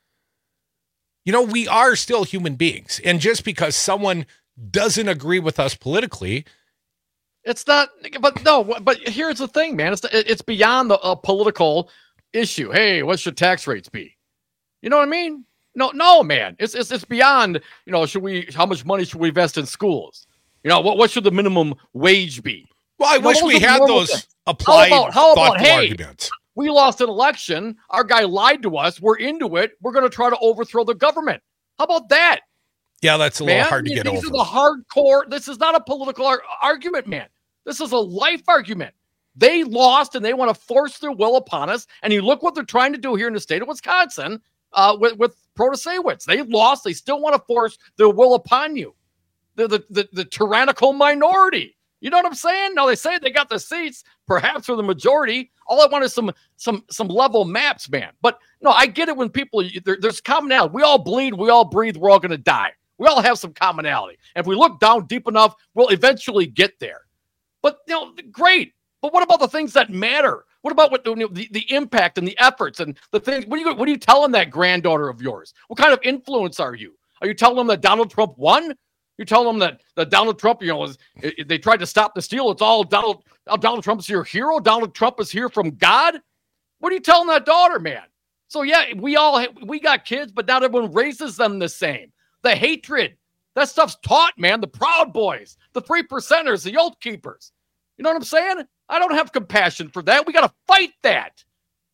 You know, we are still human beings. And just because someone doesn't agree with us politically, it's not, but no, but here's the thing, man. It's it's beyond the uh, political issue. Hey, what should tax rates be? You know what I mean? No, no, man. It's it's it's beyond, you know, should we, how much money should we invest in schools? You know, what, what should the minimum wage be? Well, I you wish know, we had those things. applied how about, how about, hey, arguments. We lost an election. Our guy lied to us. We're into it. We're going to try to overthrow the government. How about that? Yeah, that's a man, little hard to these, get these over. These are the hardcore. This is not a political ar- argument, man. This is a life argument. They lost, and they want to force their will upon us. And you look what they're trying to do here in the state of Wisconsin uh, with, with Protasewicz. They lost. They still want to force their will upon you. The, the, the, the tyrannical minority. You know what I'm saying? Now, they say they got the seats, perhaps for the majority. All I want is some some some level maps, man. But no, I get it when people, there, there's commonality. We all bleed. We all breathe. We're all going to die. We all have some commonality. And if we look down deep enough, we'll eventually get there. But, you know, great. But what about the things that matter? What about what you know, the, the impact and the efforts and the things? What are, you, what are you telling that granddaughter of yours? What kind of influence are you? Are you telling them that Donald Trump won? You tell them that, that Donald Trump, you know, is, it, they tried to stop the steal. It's all Donald. Donald Trump's your hero. Donald Trump is here from God. What are you telling that daughter, man? So yeah, we all we got kids, but not everyone raises them the same. The hatred, that stuff's taught, man. The Proud Boys, the three percenters, the Oath Keepers. You know what I'm saying? I don't have compassion for that. We got to fight that.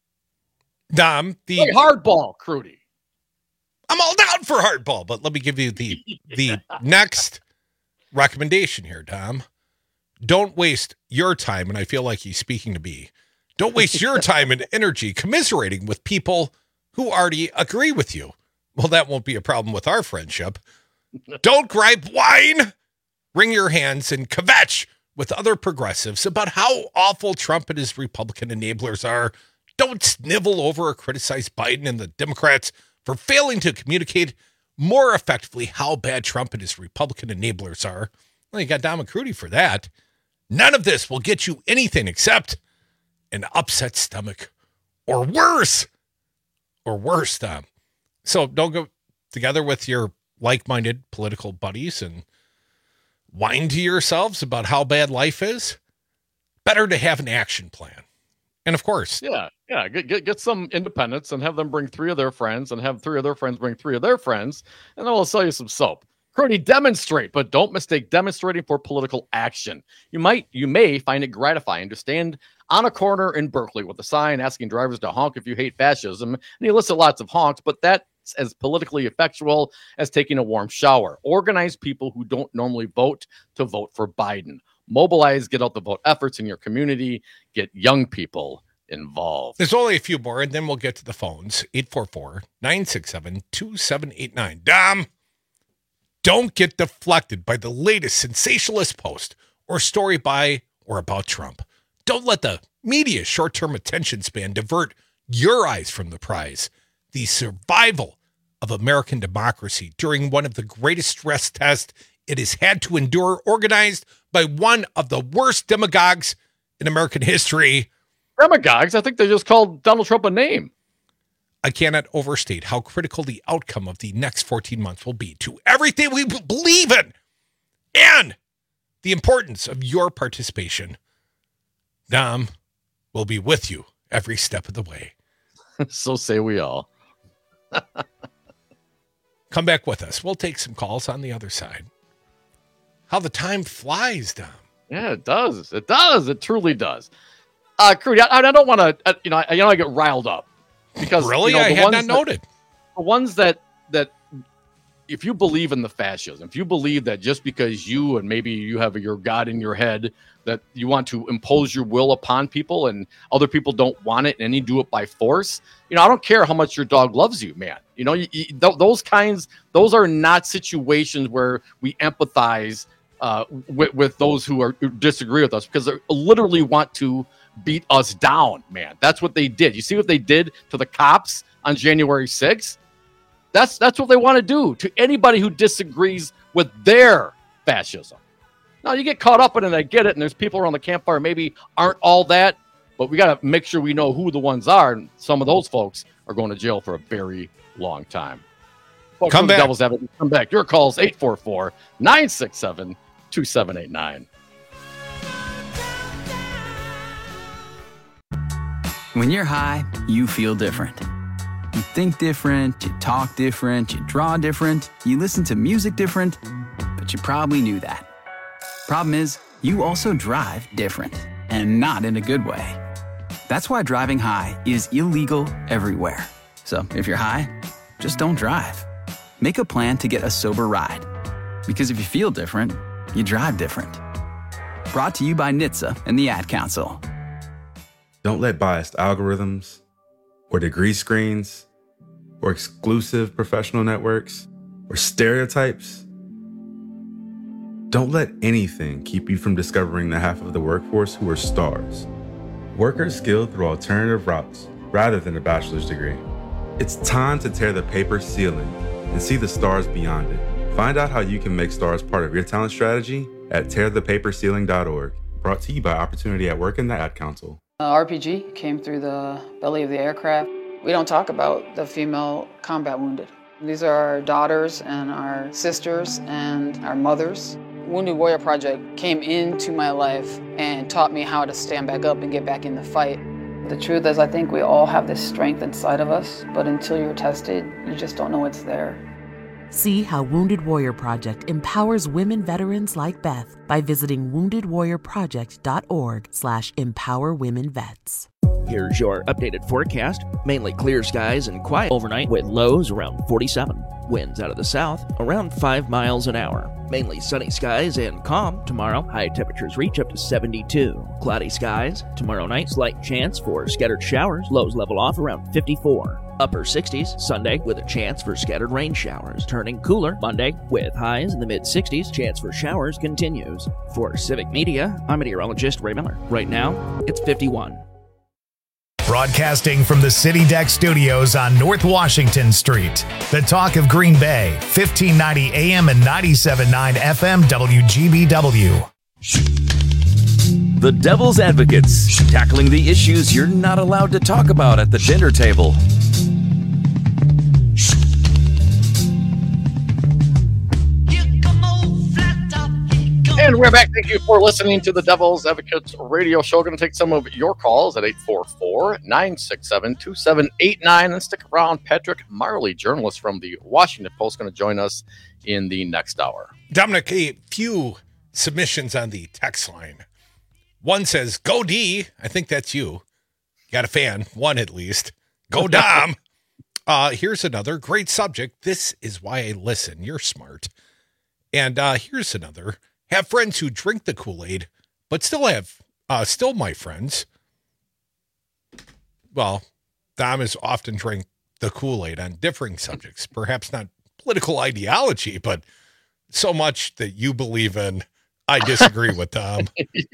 Dom, the Play hardball, Crudy. I'm all down for hardball, but let me give you the the next recommendation here, Dom. Don't waste your time, and I feel like he's speaking to me. Don't waste your time and energy commiserating with people who already agree with you. Well, that won't be a problem with our friendship. Don't gripe whine. Wring your hands and kvetch with other progressives about how awful Trump and his Republican enablers are. Don't snivel over or criticize Biden and the Democrats for failing to communicate more effectively how bad Trump and his Republican enablers are. Well, you got Dom and Crudy for that. None of this will get you anything except an upset stomach or worse. Or worse, Dom. So don't go together with your like-minded political buddies and whine to yourselves about how bad life is. Better to have an action plan. And of course, yeah, yeah, get, get get some independents and have them bring three of their friends and have three of their friends bring three of their friends, and then we'll sell you some soap. Crudy, demonstrate, but don't mistake demonstrating for political action. You might, you may find it gratifying to stand on a corner in Berkeley with a sign asking drivers to honk if you hate fascism, and you list lots of honks, but that's as politically effectual as taking a warm shower. Organize people who don't normally vote to vote for Biden. Mobilize, get out the vote efforts in your community, get young people involved. There's only a few more, and then we'll get to the phones. eight four four, nine six seven, two seven eight nine. Dom, don't get deflected by the latest sensationalist post or story by or about Trump. Don't let the media's short-term attention span divert your eyes from the prize. The survival of American democracy during one of the greatest stress tests it has had to endure, organized by one of the worst demagogues in American history. Demagogues? I think they just called Donald Trump a name. I cannot overstate how critical the outcome of the next fourteen months will be to everything we b- believe in and the importance of your participation. Dom will be with you every step of the way. So say we all. Come back with us. We'll take some calls on the other side. How the time flies, Dom. Yeah, it does. It does. It truly does. Uh, Crudy, I, I don't want to, uh, you know, I, you know, I get riled up because really, you know, I had not that, noted the ones that that if you believe in the fascism, if you believe that just because you and maybe you have your God in your head that you want to impose your will upon people and other people don't want it and you do it by force, you know, I don't care how much your dog loves you, man. You know, you, you, th- those kinds, those are not situations where we empathize uh, with, with those who are who disagree with us because they literally want to beat us down, man. That's what they did. You see what they did to the cops on January sixth? That's that's what they want to do to anybody who disagrees with their fascism. Now, you get caught up in it, and I get it, and there's people around the campfire maybe aren't all that, but we got to make sure we know who the ones are, and some of those folks are going to jail for a very long time. Folks, come back. Devil's Advocate, come back. Your call is eight four four, nine six seven, two seven eight nine. When you're high, you feel different. You think different, you talk different, you draw different, you listen to music different, but you probably knew that. Problem is, you also drive different, and not in a good way. That's why driving high is illegal everywhere. So if you're high, just don't drive. Make a plan to get a sober ride. Because if you feel different, you drive different. Brought to you by N H T S A and the Ad Council. Don't let biased algorithms or degree screens or exclusive professional networks or stereotypes. Don't let anything keep you from discovering the half of the workforce who are stars. Workers skilled through alternative routes rather than a bachelor's degree. It's time to tear the paper ceiling and see the stars beyond it. Find out how you can make stars part of your talent strategy at tear the paper ceiling dot org. Brought to you by Opportunity at Work and the Ad Council. Uh, R P G came through the belly of the aircraft. We don't talk about the female combat wounded. These are our daughters and our sisters and our mothers. Wounded Warrior Project came into my life and taught me how to stand back up and get back in the fight. The truth is, I think we all have this strength inside of us, but until you're tested, you just don't know it's there. See how Wounded Warrior Project empowers women veterans like Beth by visiting wounded warrior project dot org slash empower women vets. Here's your updated forecast. Mainly clear skies and quiet overnight with lows around forty-seven. Winds out of the south around five miles an hour. Mainly sunny skies and calm tomorrow. High temperatures reach up to seventy-two. Cloudy skies. Tomorrow night, slight chance for scattered showers. Lows level off around fifty-four. Upper sixties Sunday with a chance for scattered rain showers. Turning cooler Monday with highs in the mid sixties. Chance for showers continues. For Civic Media, I'm meteorologist Ray Miller. Right now, it's fifty-one. Broadcasting from the City Deck Studios on North Washington Street. The talk of Green Bay, fifteen ninety A M and ninety-seven point nine F M W G B W. The Devil's Advocates, tackling the issues you're not allowed to talk about at the dinner table. And we're back. Thank you for listening to the Devil's Advocates radio show. Going to take some of your calls at eight four four, nine six seven, two seven eight nine. And stick around. Patrick Marley, journalist from the Washington Post, going to join us in the next hour. Dominic, a few submissions on the text line. One says, go D. I think that's you. Got a fan. One at least. Go Dom. uh, here's another. Great subject. This is why I listen. You're smart. And uh, here's another. Have friends who drink the Kool-Aid, but still have, uh, still my friends. Well, Dom has often drank the Kool-Aid on differing subjects, perhaps not political ideology, but so much that you believe in, I disagree with Dom.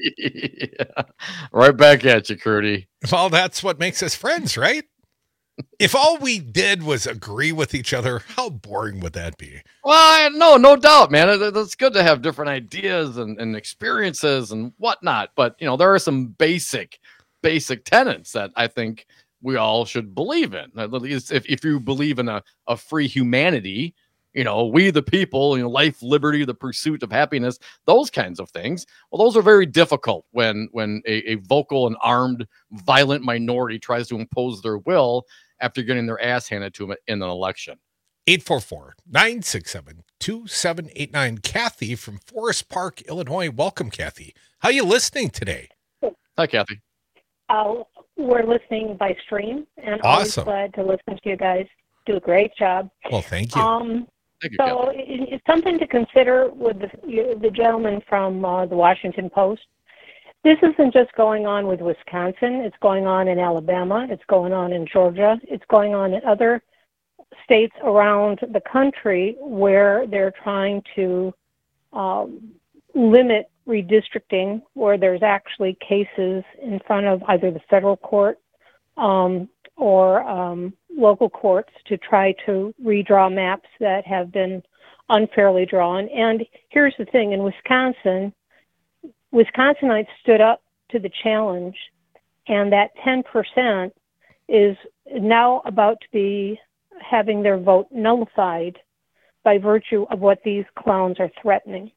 Yeah. Right back at you, Crudy. Well, that's what makes us friends, right? If all we did was agree with each other, how boring would that be? Well, no, no doubt, man. It, it's good to have different ideas and, and experiences and whatnot. But, you know, there are some basic, basic tenets that I think we all should believe in. At least if, if you believe in a, a free humanity, you know, we the people, you know, life, liberty, the pursuit of happiness, those kinds of things. Well, those are very difficult when when a, a vocal and armed, violent minority tries to impose their will after getting their ass handed to them in an election. eight four four, nine six seven, two seven eight nine. Kathy from Forest Park, Illinois. Welcome, Kathy. How are you listening today? Hi, Kathy. Uh, we're listening by stream, and awesome. Always glad to listen to you guys. Do a great job. Well, thank you. Um, thank you so it, it's something to consider with the, the gentleman from uh, the Washington Post. This isn't just going on with Wisconsin. It's going on in Alabama. It's going on in Georgia. It's going on in other states around the country where they're trying to um, limit redistricting, where there's actually cases in front of either the federal court um, or um, local courts to try to redraw maps that have been unfairly drawn. And here's the thing, in Wisconsin, Wisconsinites stood up to the challenge, and that ten percent is now about to be having their vote nullified by virtue of what these clowns are threatening.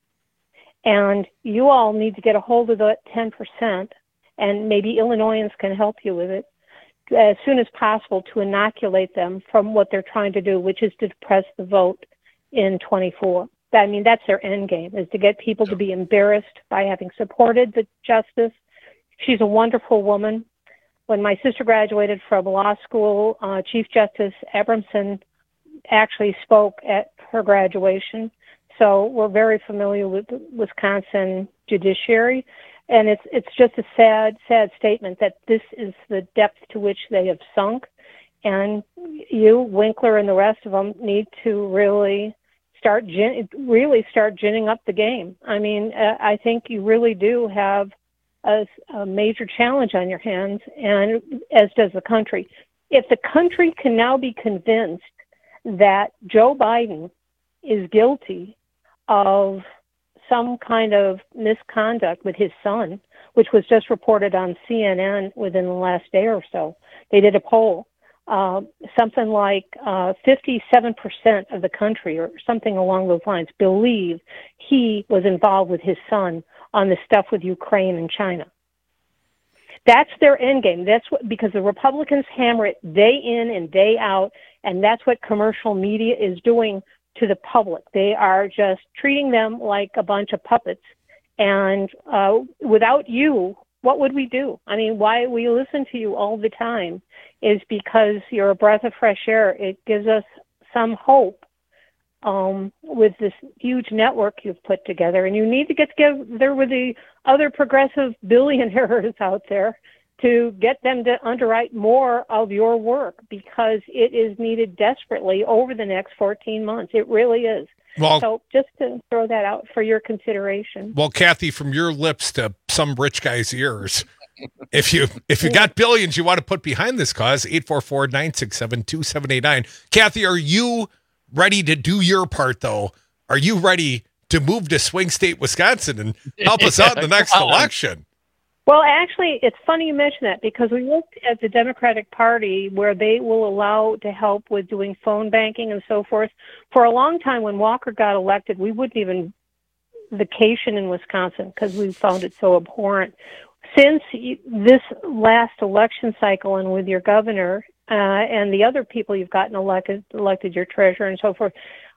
And you all need to get a hold of that ten percent, and maybe Illinoisans can help you with it, as soon as possible to inoculate them from what they're trying to do, which is to depress the vote in twenty-four. I mean, that's their end game, is to get people to be embarrassed by having supported the justice. She's a wonderful woman. When my sister graduated from law school, uh, Chief Justice Abramson actually spoke at her graduation. So we're very familiar with the Wisconsin judiciary. And it's it's just a sad, sad statement that this is the depth to which they have sunk. And you, Winkler, and the rest of them need to really start gin- really start ginning up the game. I mean, uh, I think you really do have a, a major challenge on your hands, and as does the country. If the country can now be convinced that Joe Biden is guilty of some kind of misconduct with his son, which was just reported on C N N within the last day or so, they did a poll uh, something like uh, fifty-seven percent of the country or something along those lines believe he was involved with his son on the stuff with Ukraine and China. That's their end game. That's what, because the Republicans hammer it day in and day out, and that's what commercial media is doing to the public. They are just treating them like a bunch of puppets. And uh, without you, what would we do? I mean, why we listen to you all the time is because you're a breath of fresh air. It gives us some hope um, with this huge network you've put together. And you need to get together with the other progressive billionaires out there to get them to underwrite more of your work, because it is needed desperately over the next fourteen months. It really is. Well, so just to throw that out for your consideration. Well, Kathy, from your lips to some rich guy's ears, if you if you got billions you want to put behind this cause, eight four four, nine six seven, two seven eight nine. Kathy, are you ready to do your part, though? Are you ready to move to swing state Wisconsin and help us out in the next election? Well, actually, it's funny you mention that, because we looked at the Democratic Party where they will allow to help with doing phone banking and so forth. For a long time, when Walker got elected, we wouldn't even vacation in Wisconsin because we found it so abhorrent. Since this last election cycle and with your governor uh, and the other people you've gotten elected, elected your treasurer and so forth,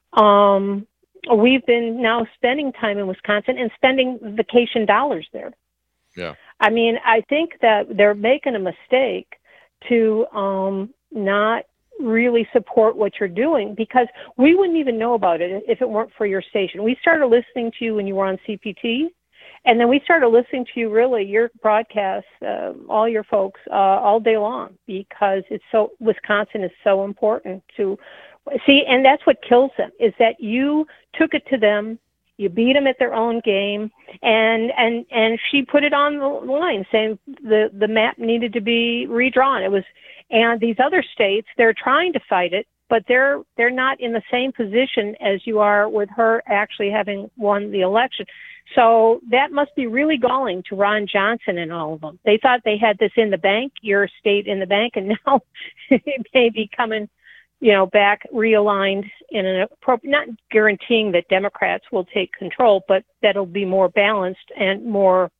um, we've been now spending time in Wisconsin and spending vacation dollars there. Yeah. I mean, I think that they're making a mistake to um, not really support what you're doing, because we wouldn't even know about it if it weren't for your station. We started listening to you when you were on C P T, and then we started listening to you, really, your broadcasts, uh, all your folks, uh, all day long, because it's so, Wisconsin is so important to see, and that's what kills them, is that you took it to them. You beat them at their own game, and and and she put it on the line, saying the the map needed to be redrawn. It was, and these other states, they're trying to fight it, but they're they're not in the same position as you are with her actually having won the election. So that must be really galling to Ron Johnson and all of them. They thought they had this in the bank, your state in the bank, and now it may be coming, you know, back realigned in an appropriate, not guaranteeing that Democrats will take control, but that'll be more balanced and more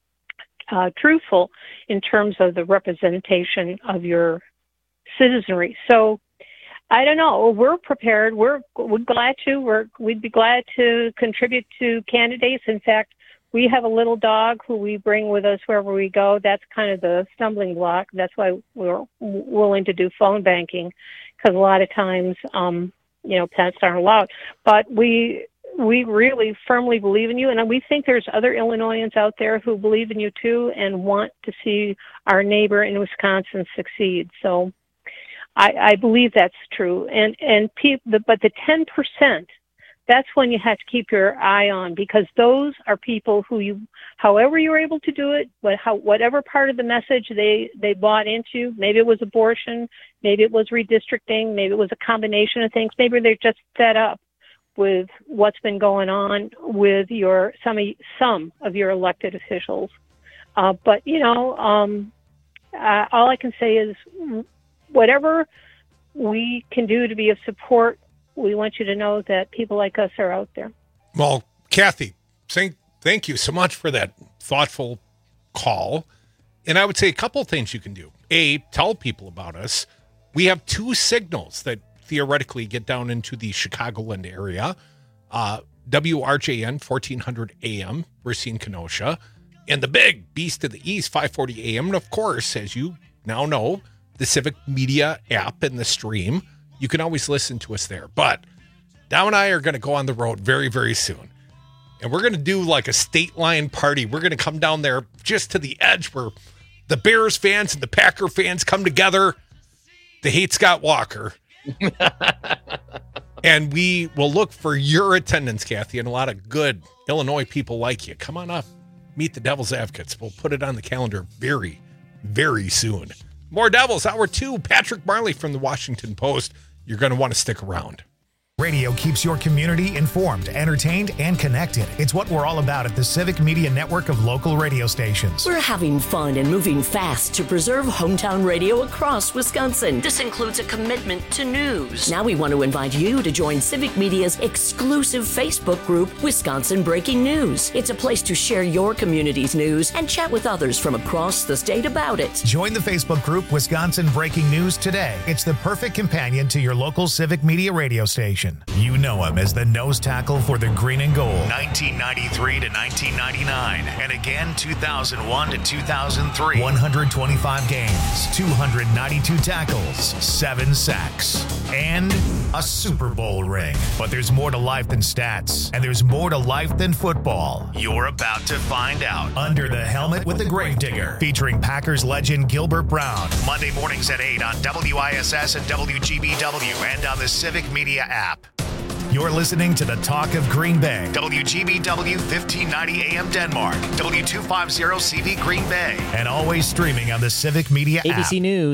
uh, truthful in terms of the representation of your citizenry. So I don't know. We're prepared. We're, we're glad to. We're, we'd be glad to contribute to candidates. In fact, we have a little dog who we bring with us wherever we go. That's kind of the stumbling block. That's why we're willing to do phone banking, because a lot of times, um, you know, pets aren't allowed. But we we really firmly believe in you, and we think there's other Illinoisans out there who believe in you too and want to see our neighbor in Wisconsin succeed. So I, I believe that's true. And and pe- the, but the ten percent, that's when you have to keep your eye on, because those are people who you, however you're able to do it, but how, whatever part of the message they, they bought into, maybe it was abortion, maybe it was redistricting, maybe it was a combination of things, maybe they're just fed up with what's been going on with your, some of, some of your elected officials. Uh, but, you know, um, uh, all I can say is whatever we can do to be of support, we want you to know that people like us are out there. Well, Kathy, thank, thank you so much for that thoughtful call. And I would say a couple of things you can do. A, tell people about us. We have two signals that theoretically get down into the Chicagoland area. Uh, W R J N, fourteen hundred A M, Racine, Kenosha. And the big beast of the East, five forty A M. And of course, as you now know, the Civic Media app and the stream. You can always listen to us there. But Dow and I are going to go on the road very, very soon. And we're going to do like a state line party. We're going to come down there just to the edge where the Bears fans and the Packer fans come together. They hate Scott Walker. And we will look for your attendance, Kathy, and a lot of good Illinois people like you. Come on up. Meet the Devil's Advocates. We'll put it on the calendar very, very soon. More Devils, hour two. Patrick Marley from the Washington Post. You're going to want to stick around. Radio keeps your community informed, entertained, and connected. It's what we're all about at the Civic Media Network of local radio stations. We're having fun and moving fast to preserve hometown radio across Wisconsin. This includes a commitment to news. Now we want to invite you to join Civic Media's exclusive Facebook group, Wisconsin Breaking News. It's a place to share your community's news and chat with others from across the state about it. Join the Facebook group, Wisconsin Breaking News, today. It's the perfect companion to your local Civic Media radio station. You know him as the nose tackle for the green and gold, nineteen ninety-three to nineteen ninety-nine, and again two thousand one to two thousand three. one hundred twenty-five games, two hundred ninety-two tackles, seven sacks, and a Super Bowl ring. But there's more to life than stats, and there's more to life than football. You're about to find out. Under the Helmet with the Gravedigger, featuring Packers legend Gilbert Brown. Monday mornings at eight on W I S S and W G B W and on the Civic Media app. You're listening to the Talk of Green Bay. W G B W fifteen ninety A M Denmark. W two fifty C V Green Bay. And always streaming on the Civic Media app. A B C News.